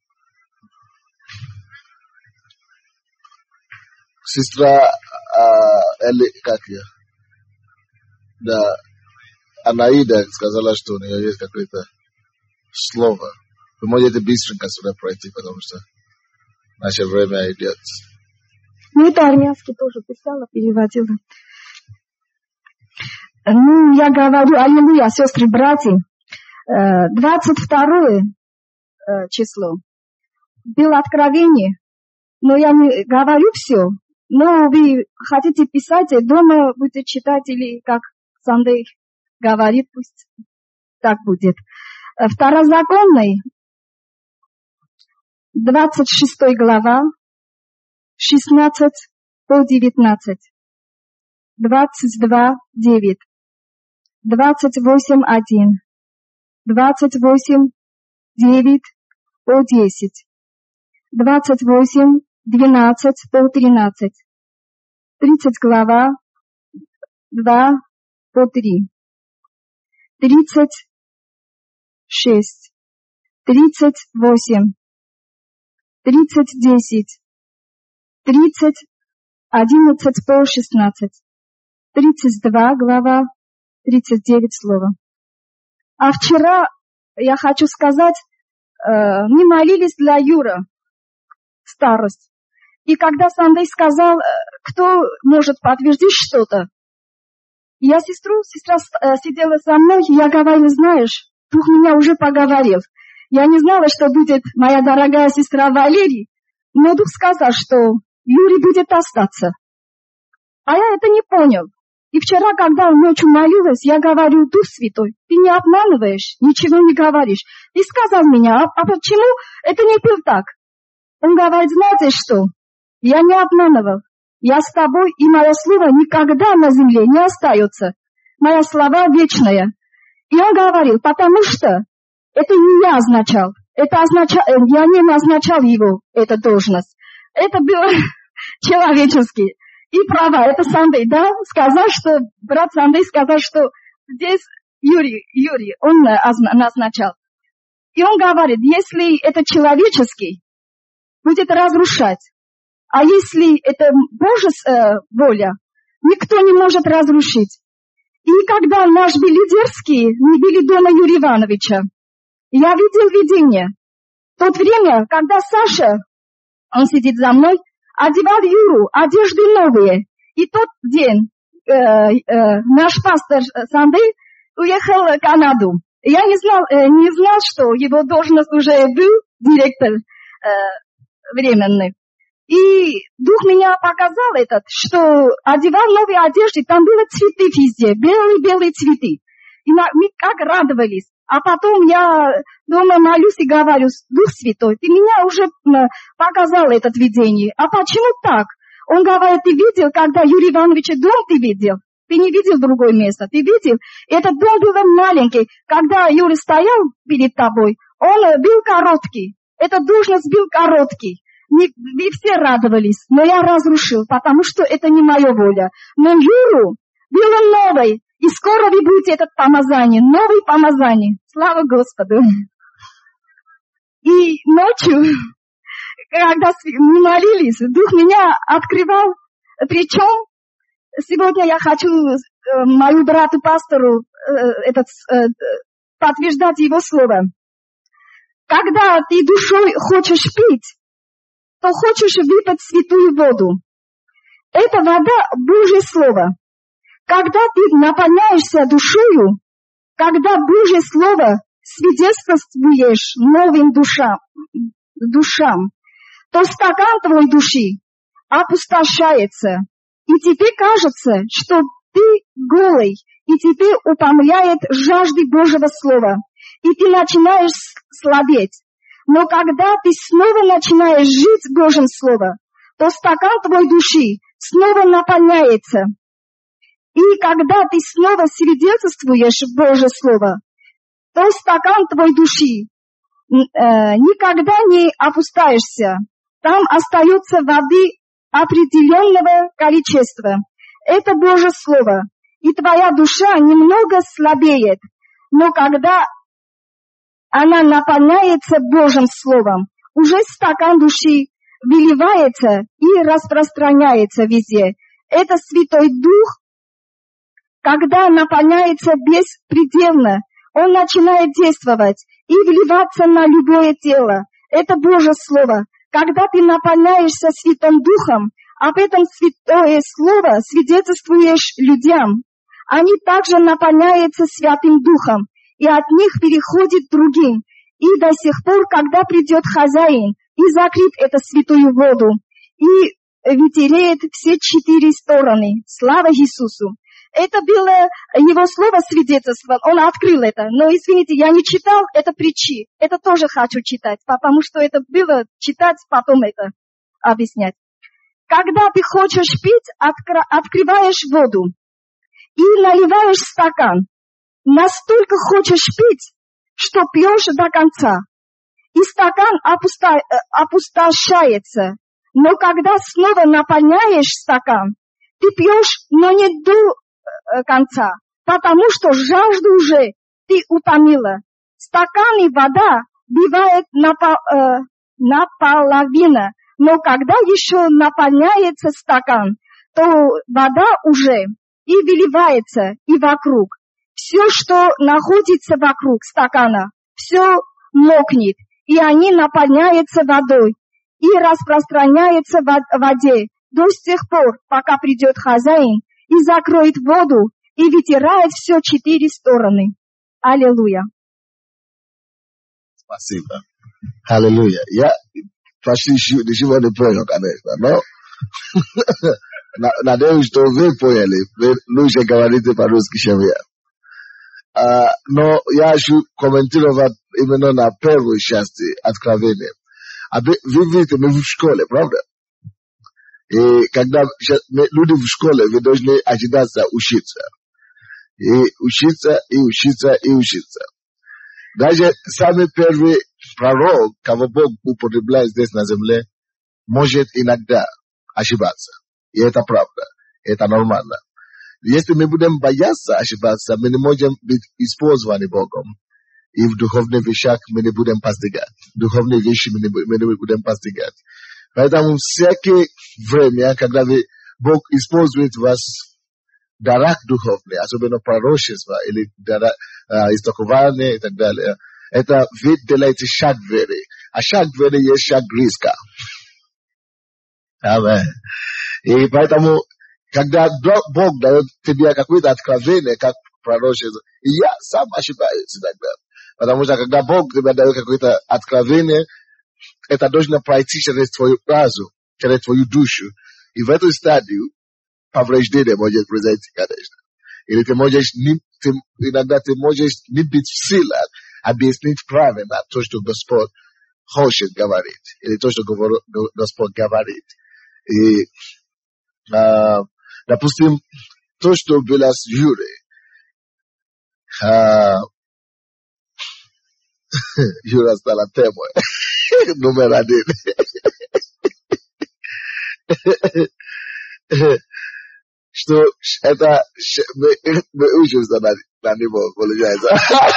Сестра Эли, как я? Да, Анаида сказала, что у нее есть какое-то слово. Вы можете быстренько сюда пройти, потому что наше время идет. Ну, это армянский тоже писала, переводила. Ну, я говорю, аллилуйя, сестры, братья. двадцать второе число. Было откровение, но я не говорю все. Но вы хотите писать, дома будете читать, или как Сандей говорит, пусть так будет. Второзаконный, двадцать шестая глава, шестнадцать по девятнадцать, двадцать два девять, двадцать восемь один, двадцать восемь девять по десять, двадцать восемь двенадцать по тринадцать, тридцать глава два по три, тридцать шесть, тридцать восемь, тридцать десять, тридцать одиннадцать по шестнадцать, тридцать два глава, тридцать девять слова. А вчера, я хочу сказать, мы молились для Юра, старость. И когда Сандей сказал, кто может подтвердить что-то, я сестру, сестра сидела со мной, и я говорила, знаешь, Дух меня уже поговорил. Я не знала, что будет моя дорогая сестра Валерий, но Дух сказал, что Юрий будет остаться. А я это не понял. И вчера, когда ночью молилась, я говорю, Дух Святой, ты не обманываешь, ничего не говоришь. И сказал мне, а, а почему это не был так? Он говорит, знаете что, я не обманывал. Я с тобой, и мое слово никогда на земле не остается. Моя слова вечная. И он говорил, потому что это не я означал. Это означал, я не назначал его, эту должность. Это было человечески. И права, это Сандей, да, сказал, что, брат Сандей сказал, что здесь Юрий, Юрий, он назначал. И он говорит, если это человеческий, будет разрушать. А если это Божья воля, никто не может разрушить. И когда наш Белидерский, мы были дома Юрия Ивановича, я видел видение. В то время, когда Саша, он сидит за мной, одевал Юру, одежды новые. И тот день э, э, наш пастор Сандей уехал в Канаду. Я не знал, э, не знал, что его должность уже был директор э, временный. И Дух меня показал этот, что одевал новые одежды, там были цветы везде, белые-белые цветы. И мы как радовались. А потом я дома молюсь и говорю, Дух Святой, ты меня уже показал это видение. А почему так? Он говорит, ты видел, когда Юрий Иванович дом ты видел? Ты не видел другое место. Ты видел? Этот дом был маленький. Когда Юрий стоял перед тобой, он был короткий. Этот должность был короткий. Не, не все радовались, но я разрушил, потому что это не моя воля. Но Юру было новое. И скоро вы будете этот помазание, новый помазание. Слава Господу. И ночью, когда мы молились, Дух меня открывал. Причем сегодня я хочу мою брату пастору этот, подтверждать его слово. Когда ты душой хочешь пить, то хочешь выпить святую воду. Это вода Божье Слово. Когда ты наполняешься душою, когда Божье Слово свидетельствуешь новым душам, душам, то стакан твоей души опустошается, и тебе кажется, что ты голый, и тебе утомляет жажда Божьего Слова, и ты начинаешь слабеть. Но когда ты снова начинаешь жить Божьим Словом, то стакан твоей души снова наполняется. И когда ты снова свидетельствуешь Божье Слово, то стакан твоей души э, никогда не опускаешься. Там остается воды определенного количества. Это Божье Слово. И твоя душа немного слабеет. Но когда она наполняется Божьим Словом, уже стакан души выливается и распространяется везде. Это Святой Дух, когда наполняется беспредельно, он начинает действовать и вливаться на любое тело. Это Божье Слово. Когда ты наполняешься Святым Духом, об этом Святое Слово свидетельствуешь людям. Они также наполняются Святым Духом, и от них переходит другим. И до сих пор, когда придет хозяин и закрит эту святую воду, и ветереет все четыре стороны. Слава Иисусу! Это было его слово свидетельство, он открыл это. Но, извините, я не читал, это притчи. Это тоже хочу читать, потому что это было читать, потом это объяснять. Когда ты хочешь пить, откр- открываешь воду и наливаешь стакан. Настолько хочешь пить, что пьешь до конца. И стакан опуста- опустошается. Но когда снова наполняешь стакан, ты пьешь, но не до конца, потому что жажду уже ты утомила. Стакан и вода бывает напо- э, наполовину, но когда еще наполняется стакан, то вода уже и выливается и вокруг. Все, что находится вокруг стакана, все мокнет, и они наполняются водой и распространяются в воде до тех пор, пока придет хозяин и закроет воду и вытирает все четыре стороны. Аллилуйя. Спасибо. Аллилуйя. Я почти ничего не понял, конечно, но надеюсь, что вы поняли. Вы лучше говорите по-русски, чем я. Uh, но я хочу комментировать именно на первой части откровения. А вы видите, мы в школе, правда? И когда люди в школе, вы должны ожидаться учиться. И учиться, и учиться, и учиться. Даже самый первый пророк, кого Бог употребляет здесь на земле, может иногда ошибаться. И это правда. Это нормально. Если мы будем бояться ошибаться, мы не можем быть использованы Богом. И в духовных вещах мы не будем постигать. Духовные вещи мы не, мы не будем постигать. Поэтому всякое время, когда вы, Бог использует вас в дарах духовных, особенно пророчества или дара, э, истолкования и так далее, это вы делаете шаг веры. А шаг веры есть шаг риска. Аминь. И поэтому когда Бог дает тебе какое-то откровение, как пророчество, и я сам ошибаюсь иногда. Потому что когда Бог тебе дает какое-то откровение, это должно пройти через твою разум, через твою душу. И в эту стадию повреждение может произойти, конечно. Или ты можешь, не, ты, иногда ты можешь не быть в силах объяснить правильно то, что Господь хочет говорить. Или то, что Господь говорит. И, а, допустим, то, что было с Юрой. А, Юра стала темой. Номер один. Что это мы, мы учимся на, на него, получается.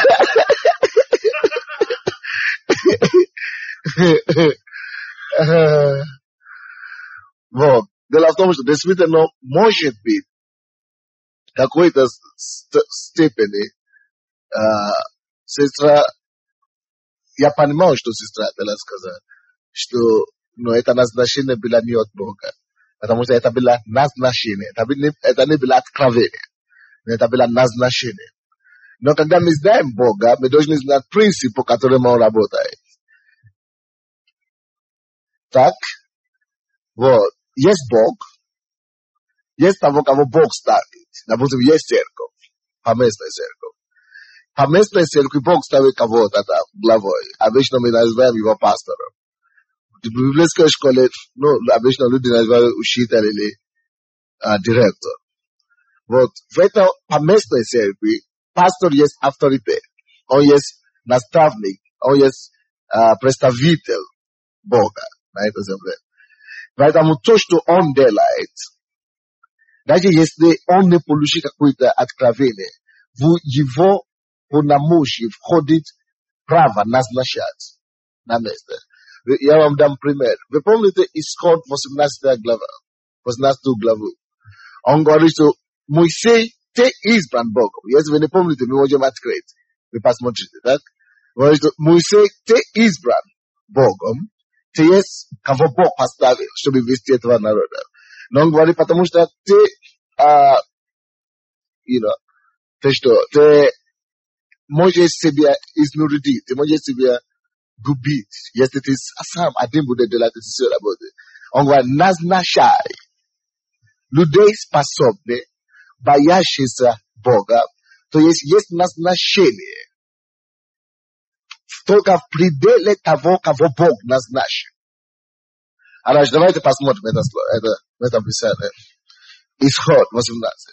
Вот. Дело в том, что действительно может быть в какой-то степени а, сестра, я понимаю, что сестра хотела сказать, что но это назначение было не от Бога. Потому что это было назначение. Это не, это не было откровение. Это было назначение. Но когда мы знаем Бога, мы должны знать принцип, по которому Он работает. Так? Вот. Есть Бог. Есть того, кого Бог ставит. Допустим, есть церковь. Поместная церковь. Поместная церковь Бог ставит кого-то там главой. Обычно мы называем его пастором. В библейской школе, ну, обычно люди называют учитель или а, директор. Вот, в этой поместной церкви пастор есть авторитет. Он есть наставник, он есть а, представитель Бога на этой земле. Поэтому то, что он делает, даже если он не получит какое-то откровение, в его полномочия входит право назначать на место. Я вам дам пример. Вы помните Исход восемнадцатая глава, восемнадцатую главу? Он говорит, что Моисей, ты избран Богом. Если вы не помните, мы можем открыть. Вы посмотрите, так? Говорит, что Моисей, ты избран Богом. Ты есть, кого Бог поставил, чтобы вести этого народа. Но он говорит, потому что ты, uh, you know, ты что, ты можешь себя изнурить, ты можешь себя губить, если ты сам один будет делать все работы. Он говорит, назначай людей способных, боящихся Бога, то есть есть назначение только в пределе того, кого Бог назначил. А дальше давайте посмотрим это слово, это, это писание. Исход восемнадцать.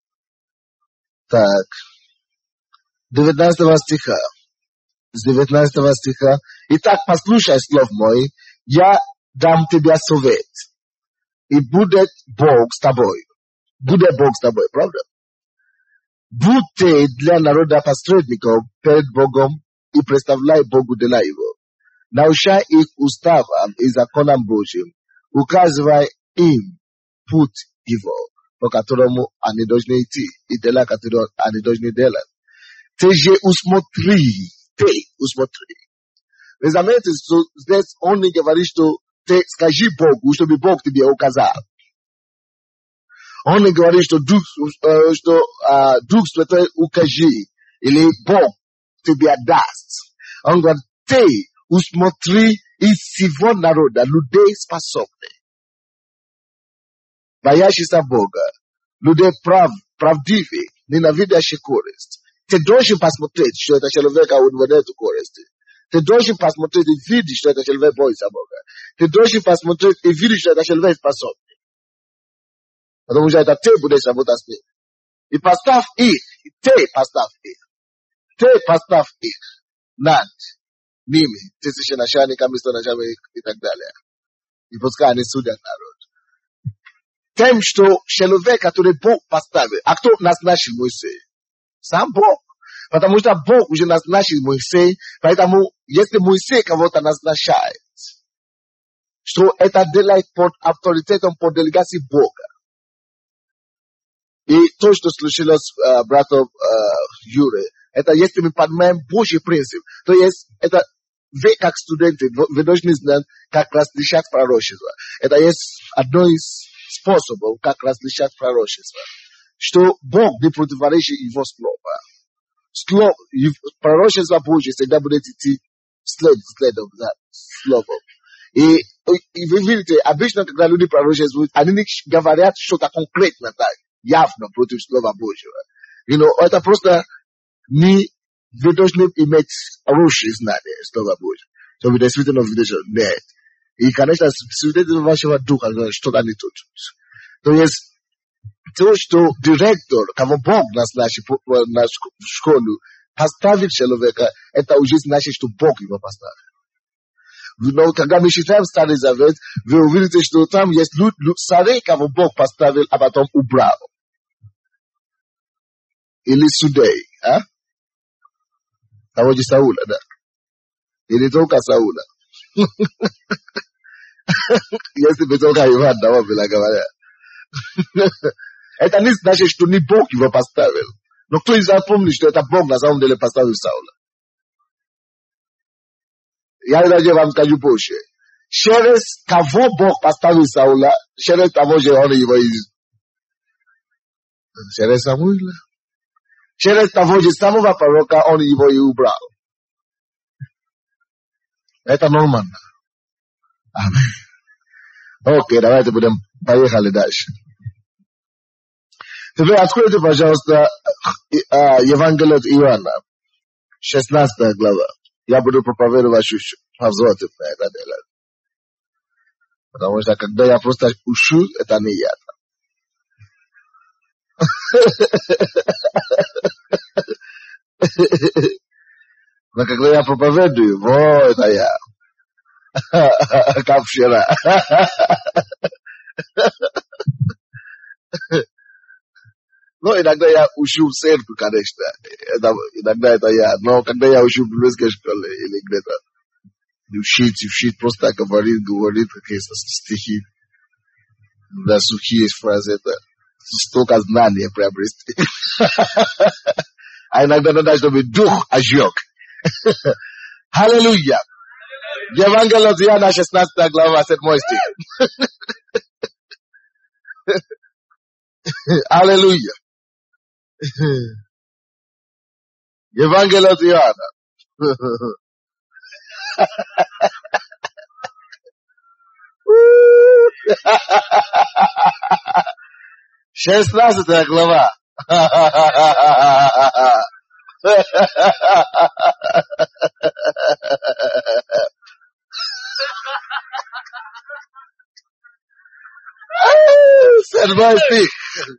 Так. девятнадцатого стиха. С девятнадцатого стиха. Итак, послушай слов мой, я дам тебе совет. И будет Бог с тобой. Будет Бог с тобой, правда? Будь ты для народа посредником перед Богом и представляй Богу дела его. Научай их уставам и законам Божьим. Указывай им путь его, по которому они должны идти, и дела, которые они должны делать. Ты же усмотри, ты усмотри. Вы заметите, что здесь он не говорит, что ты скажи Богу, чтобы Бог тебе указал. Он не говорит, что Дух, что uh, Дух Святой укажи, или Бог тебе даст. Он говорит, ты усмотри из всего народа людей способных, боящихся Бога, людей прав, правдивых, ненавидящих корость. Ты должен посмотреть, что это человек удовлетворяет корости. Ты должен посмотреть и видеть, что это человек боится Бога. Ты должен посмотреть и видеть, что это человек способный. Потому что это ты будешь работать с ним. И поставь их, и ты поставь их. Ты поставь их над ними, тысячи начальниками, сто начальниками и так далее. И пускай они судят народ. Тем, что человек, который Бог поставил, а кто назначил Моисея? Сам Бог. Потому что Бог уже назначил Моисея, поэтому если Моисей кого-то назначает, что это делает под авторитетом, под делегацией Бога. И то, что случилось uh, братом uh, Юре, это если мы понимаем Божий принцип, то есть это вы как студенты, вы должны знать, как различать пророчество. Это есть одно из способов, как различать пророчество. Что Бог не противоречит его слова. Слово, пророчество Божье всегда будет идти след, следом за словом. И, и вы видите, обычно, когда люди пророчествуют, они не говорят что-то конкретно так, явно против слова Божьего. You know, это просто не, вы должны иметь хорошее знание слова Божьего. Чтобы действительно видеть, что нет. И, конечно, свидетельство вашего духа, что-то не тут. То есть, To, что директор, кого Бог назначил на школу, поставить человека, это уже значит, что Бог его поставил. Но когда мы читаем Старый Завет, вы увидите, что там есть царей, кого Бог поставил, а потом убрал. Или судей, а? Того же Саула, да? Или только Саула. Если бы только Иван давал, было говоря. Это не значит, что не Бог его поставил. Но кто и запомнит, что это Бог на самом деле поставил Саула. Я даже вам скажу позже. Через кого Бог поставил Саула, через того же он его из... Через Самуила. Через того же самого пророка он его и убрал. Это нормально. Аминь. Окей, давайте будем поехали дальше. Теперь откройте, пожалуйста, Евангелие от Иоанна, шестнадцатая глава. Я буду проповедовать чуть-чуть. Повзрослее это делать. Потому что когда я просто ушу, это не я. Но когда я проповедую, вот это я. Как вчера. Ну, иногда я учу в церкви, конечно. Это, иногда это я. Но когда я учу в библейской школе или где-то, учить, учить, просто говорит, говорит какие-то стихи. Да, сухие фразы, это столько знания приобрести. А иногда надо, чтобы дух ожег. Аллилуйя. Евангелие от Иоанна, шестнадцатая глава, седьмой стих. Аллилуйя. Евангелие от Иоанна. Шестнадцатая глава. Седьмой стих.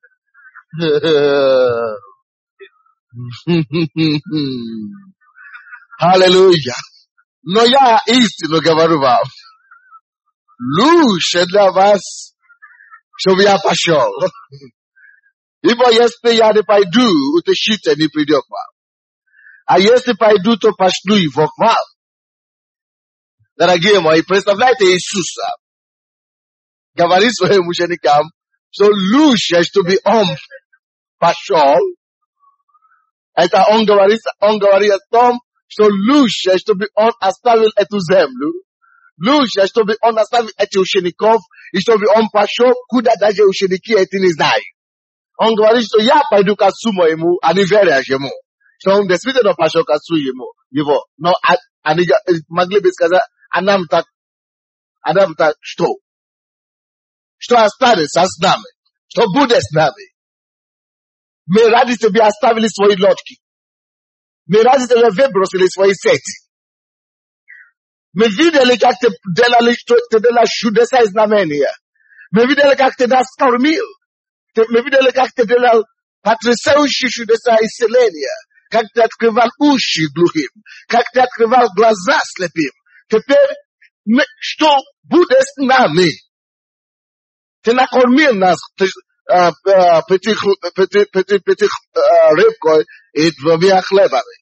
Аллилуйя. Но я истину говорю вам. Лучше для вас, чтобы я пошел. Ибо если я не пойду, утешитель не придет к вам. А если пойду, то пошлю его к вам. Дорогие мои, представляете Иисуса. Говорит своим ученикам, что лучше, чтобы он пошел. Это он говорит, он говорит о том, что лучше, чтобы он оставил эту землю. Лучше, чтобы он оставил этих учеников, и чтобы он пошел, куда даже ученики эти не знают. Он говорит, что я пойду к отцу моему, а не веришь ему. Что он действительно пошел к отцу ему, его. Но они могли бы сказать, а нам так, а нам так что? Что останется с нами? Что будет с нами? Мы ради тебя оставили свои лодки. Мы ради тебя выбросили свои сети. Мы видели, как ты делали, ты делал чудеса и знамения. Мы видели, как ты нас кормил. Мы видели, как ты делал потрясающие чудеса исцеления. Как ты открывал уши глухим. Как ты открывал глаза слепым. Теперь, мы, что будет с нами? Ты накормил нас пятих рыбкой и двумя хлебами.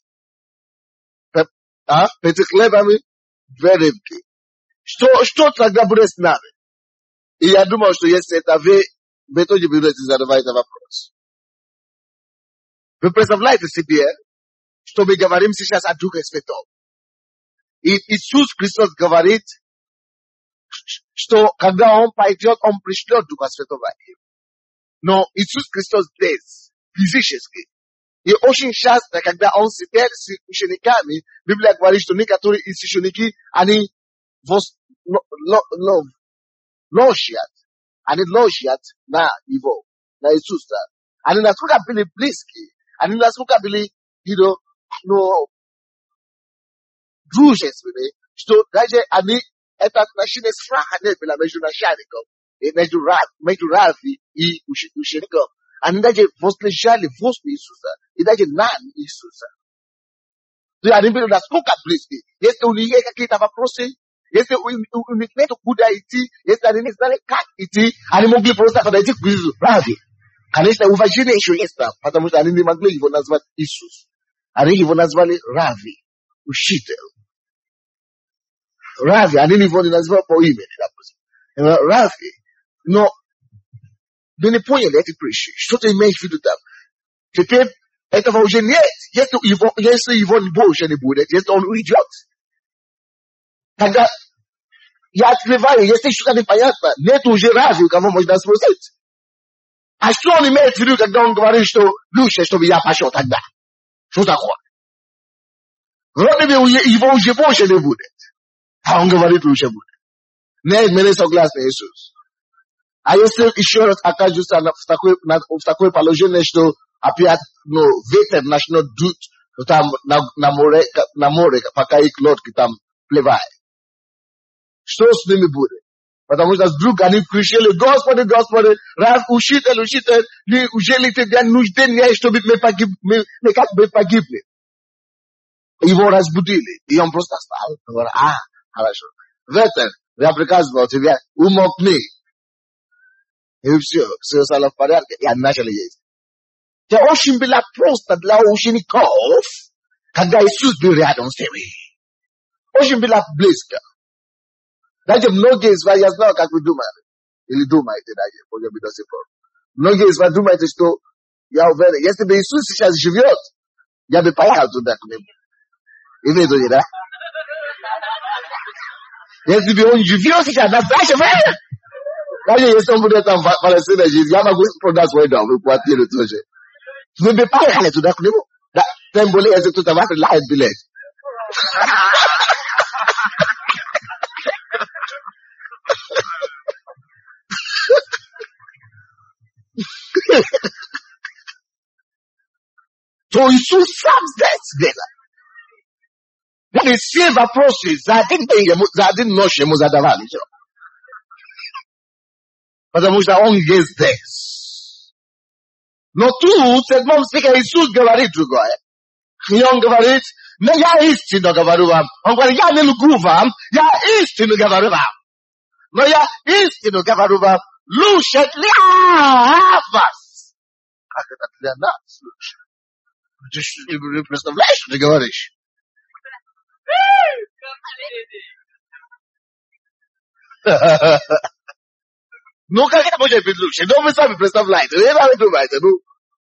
А? Пятих хлебами, две рыбки. Что, что тогда будет с нами? И я думал, что если это вы, вы тоже будете задавать вопрос. Вы представляете себе, что мы говорим сейчас о Духе Святом. И Иисус Христос говорит, что когда Он пойдет, Он пришлет Духа Святого. Но Иисус Христос здесь, физически. И очень часто, когда Он сидит с учениками, Библия говорит, что некоторые из ученики, они ложат, они ложат на Его, на Иисуса. Они насколько были близкие, они насколько были, you know, ну, дружественные, что даже они это отношение страха не было между начальником. и между, между Равви и учеником. Они даже возлежали возле Иисуса и даже на Иисуса. То есть они были насколько близки. Если у них есть какие-то вопросы, если у, у, у них нет куда идти, если они не знали как идти, они могли просто подойти к Иисусу. Равви. Конечно, уважение еще есть там, потому что они не могли его назвать Иисус. Они его назвали Равви, учитель. Равви, они его не назвали по имени, допустим. Равви. Но мы не поняли эти притчи. Что ты имеешь в виду там? Теперь этого уже нет. Если его, если его больше не будет, если он уйдет, тогда я открываю, если что-то непонятно, нет уже Равви, у кого можно спросить. А что он имеет в виду, когда он говорит, что лучше, чтобы я пошел тогда? Что такое? Вроде бы его уже больше не будет. А он говорит, лучше будет. Нет, мы не согласны, Иисус. А если еще раз окажусь в такое, в такое положение, что опять, ну, ветер начнет дуть, ну, там, на, на море, на море, пока их лодки там плывают. Что с ними будет? Потому что вдруг они кричали, Господи, Господи, раз учитель, учитель, неужели тебя нужден я, чтобы мы погиб, мы, мы как бы погибли? Его разбудили, и он просто встал, говорит, а, хорошо. Ветер, я приказывал тебе, умолкни. И все, все стало в порядке, и они начали есть. Это очень было просто для учеников, когда Иисус был рядом с ними. Очень было близко. Даже многие из вас, я знаю, как вы думаете. Или думаете, даже, может быть, до сих пор. Многие из вас думаете, что я уверен, если бы Иисус сейчас живет, я бы поехал туда к нему. Имеете, да? Если бы он живет сейчас, настоящее время, даже если он будет там в Палестине жить, я могу продать свой дом и квартиру тоже. Вы бы поехали туда к нему. Да, тем более, если кто-то вас предлагает билет. То Иисус сам здесь где-то. И все вопросы за один день ему, за один ночь ему задавали. Потому что он есть здесь. Но тут, в седьмом стихе, Иисус говорит другое. И он говорит, но я истинно говорю вам. Он говорит, я не лгу вам, я истинно говорю вам. Но я истинно говорю вам, лучше для вас. Как это для нас лучше? Ты не представляешь, что ты говоришь? Ну, как это может быть лучше? Ну, вы сами представляете. Вы сами думаете, ну.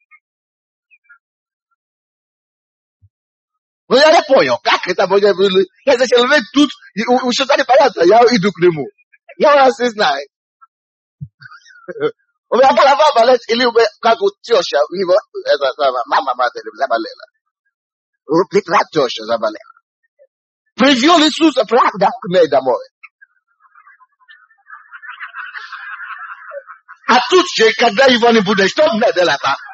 Ну, я не понял, как это может быть лучше. Если человек тут, что-то непонятно, я иду к нему. Я вас не знаю. У меня голова болит, или как у теща, у него, это, мама матери заболела. Петра теща заболела. Привел Иисуса, правда, к ней домой. А тут же, когда его не будет, что мне делать?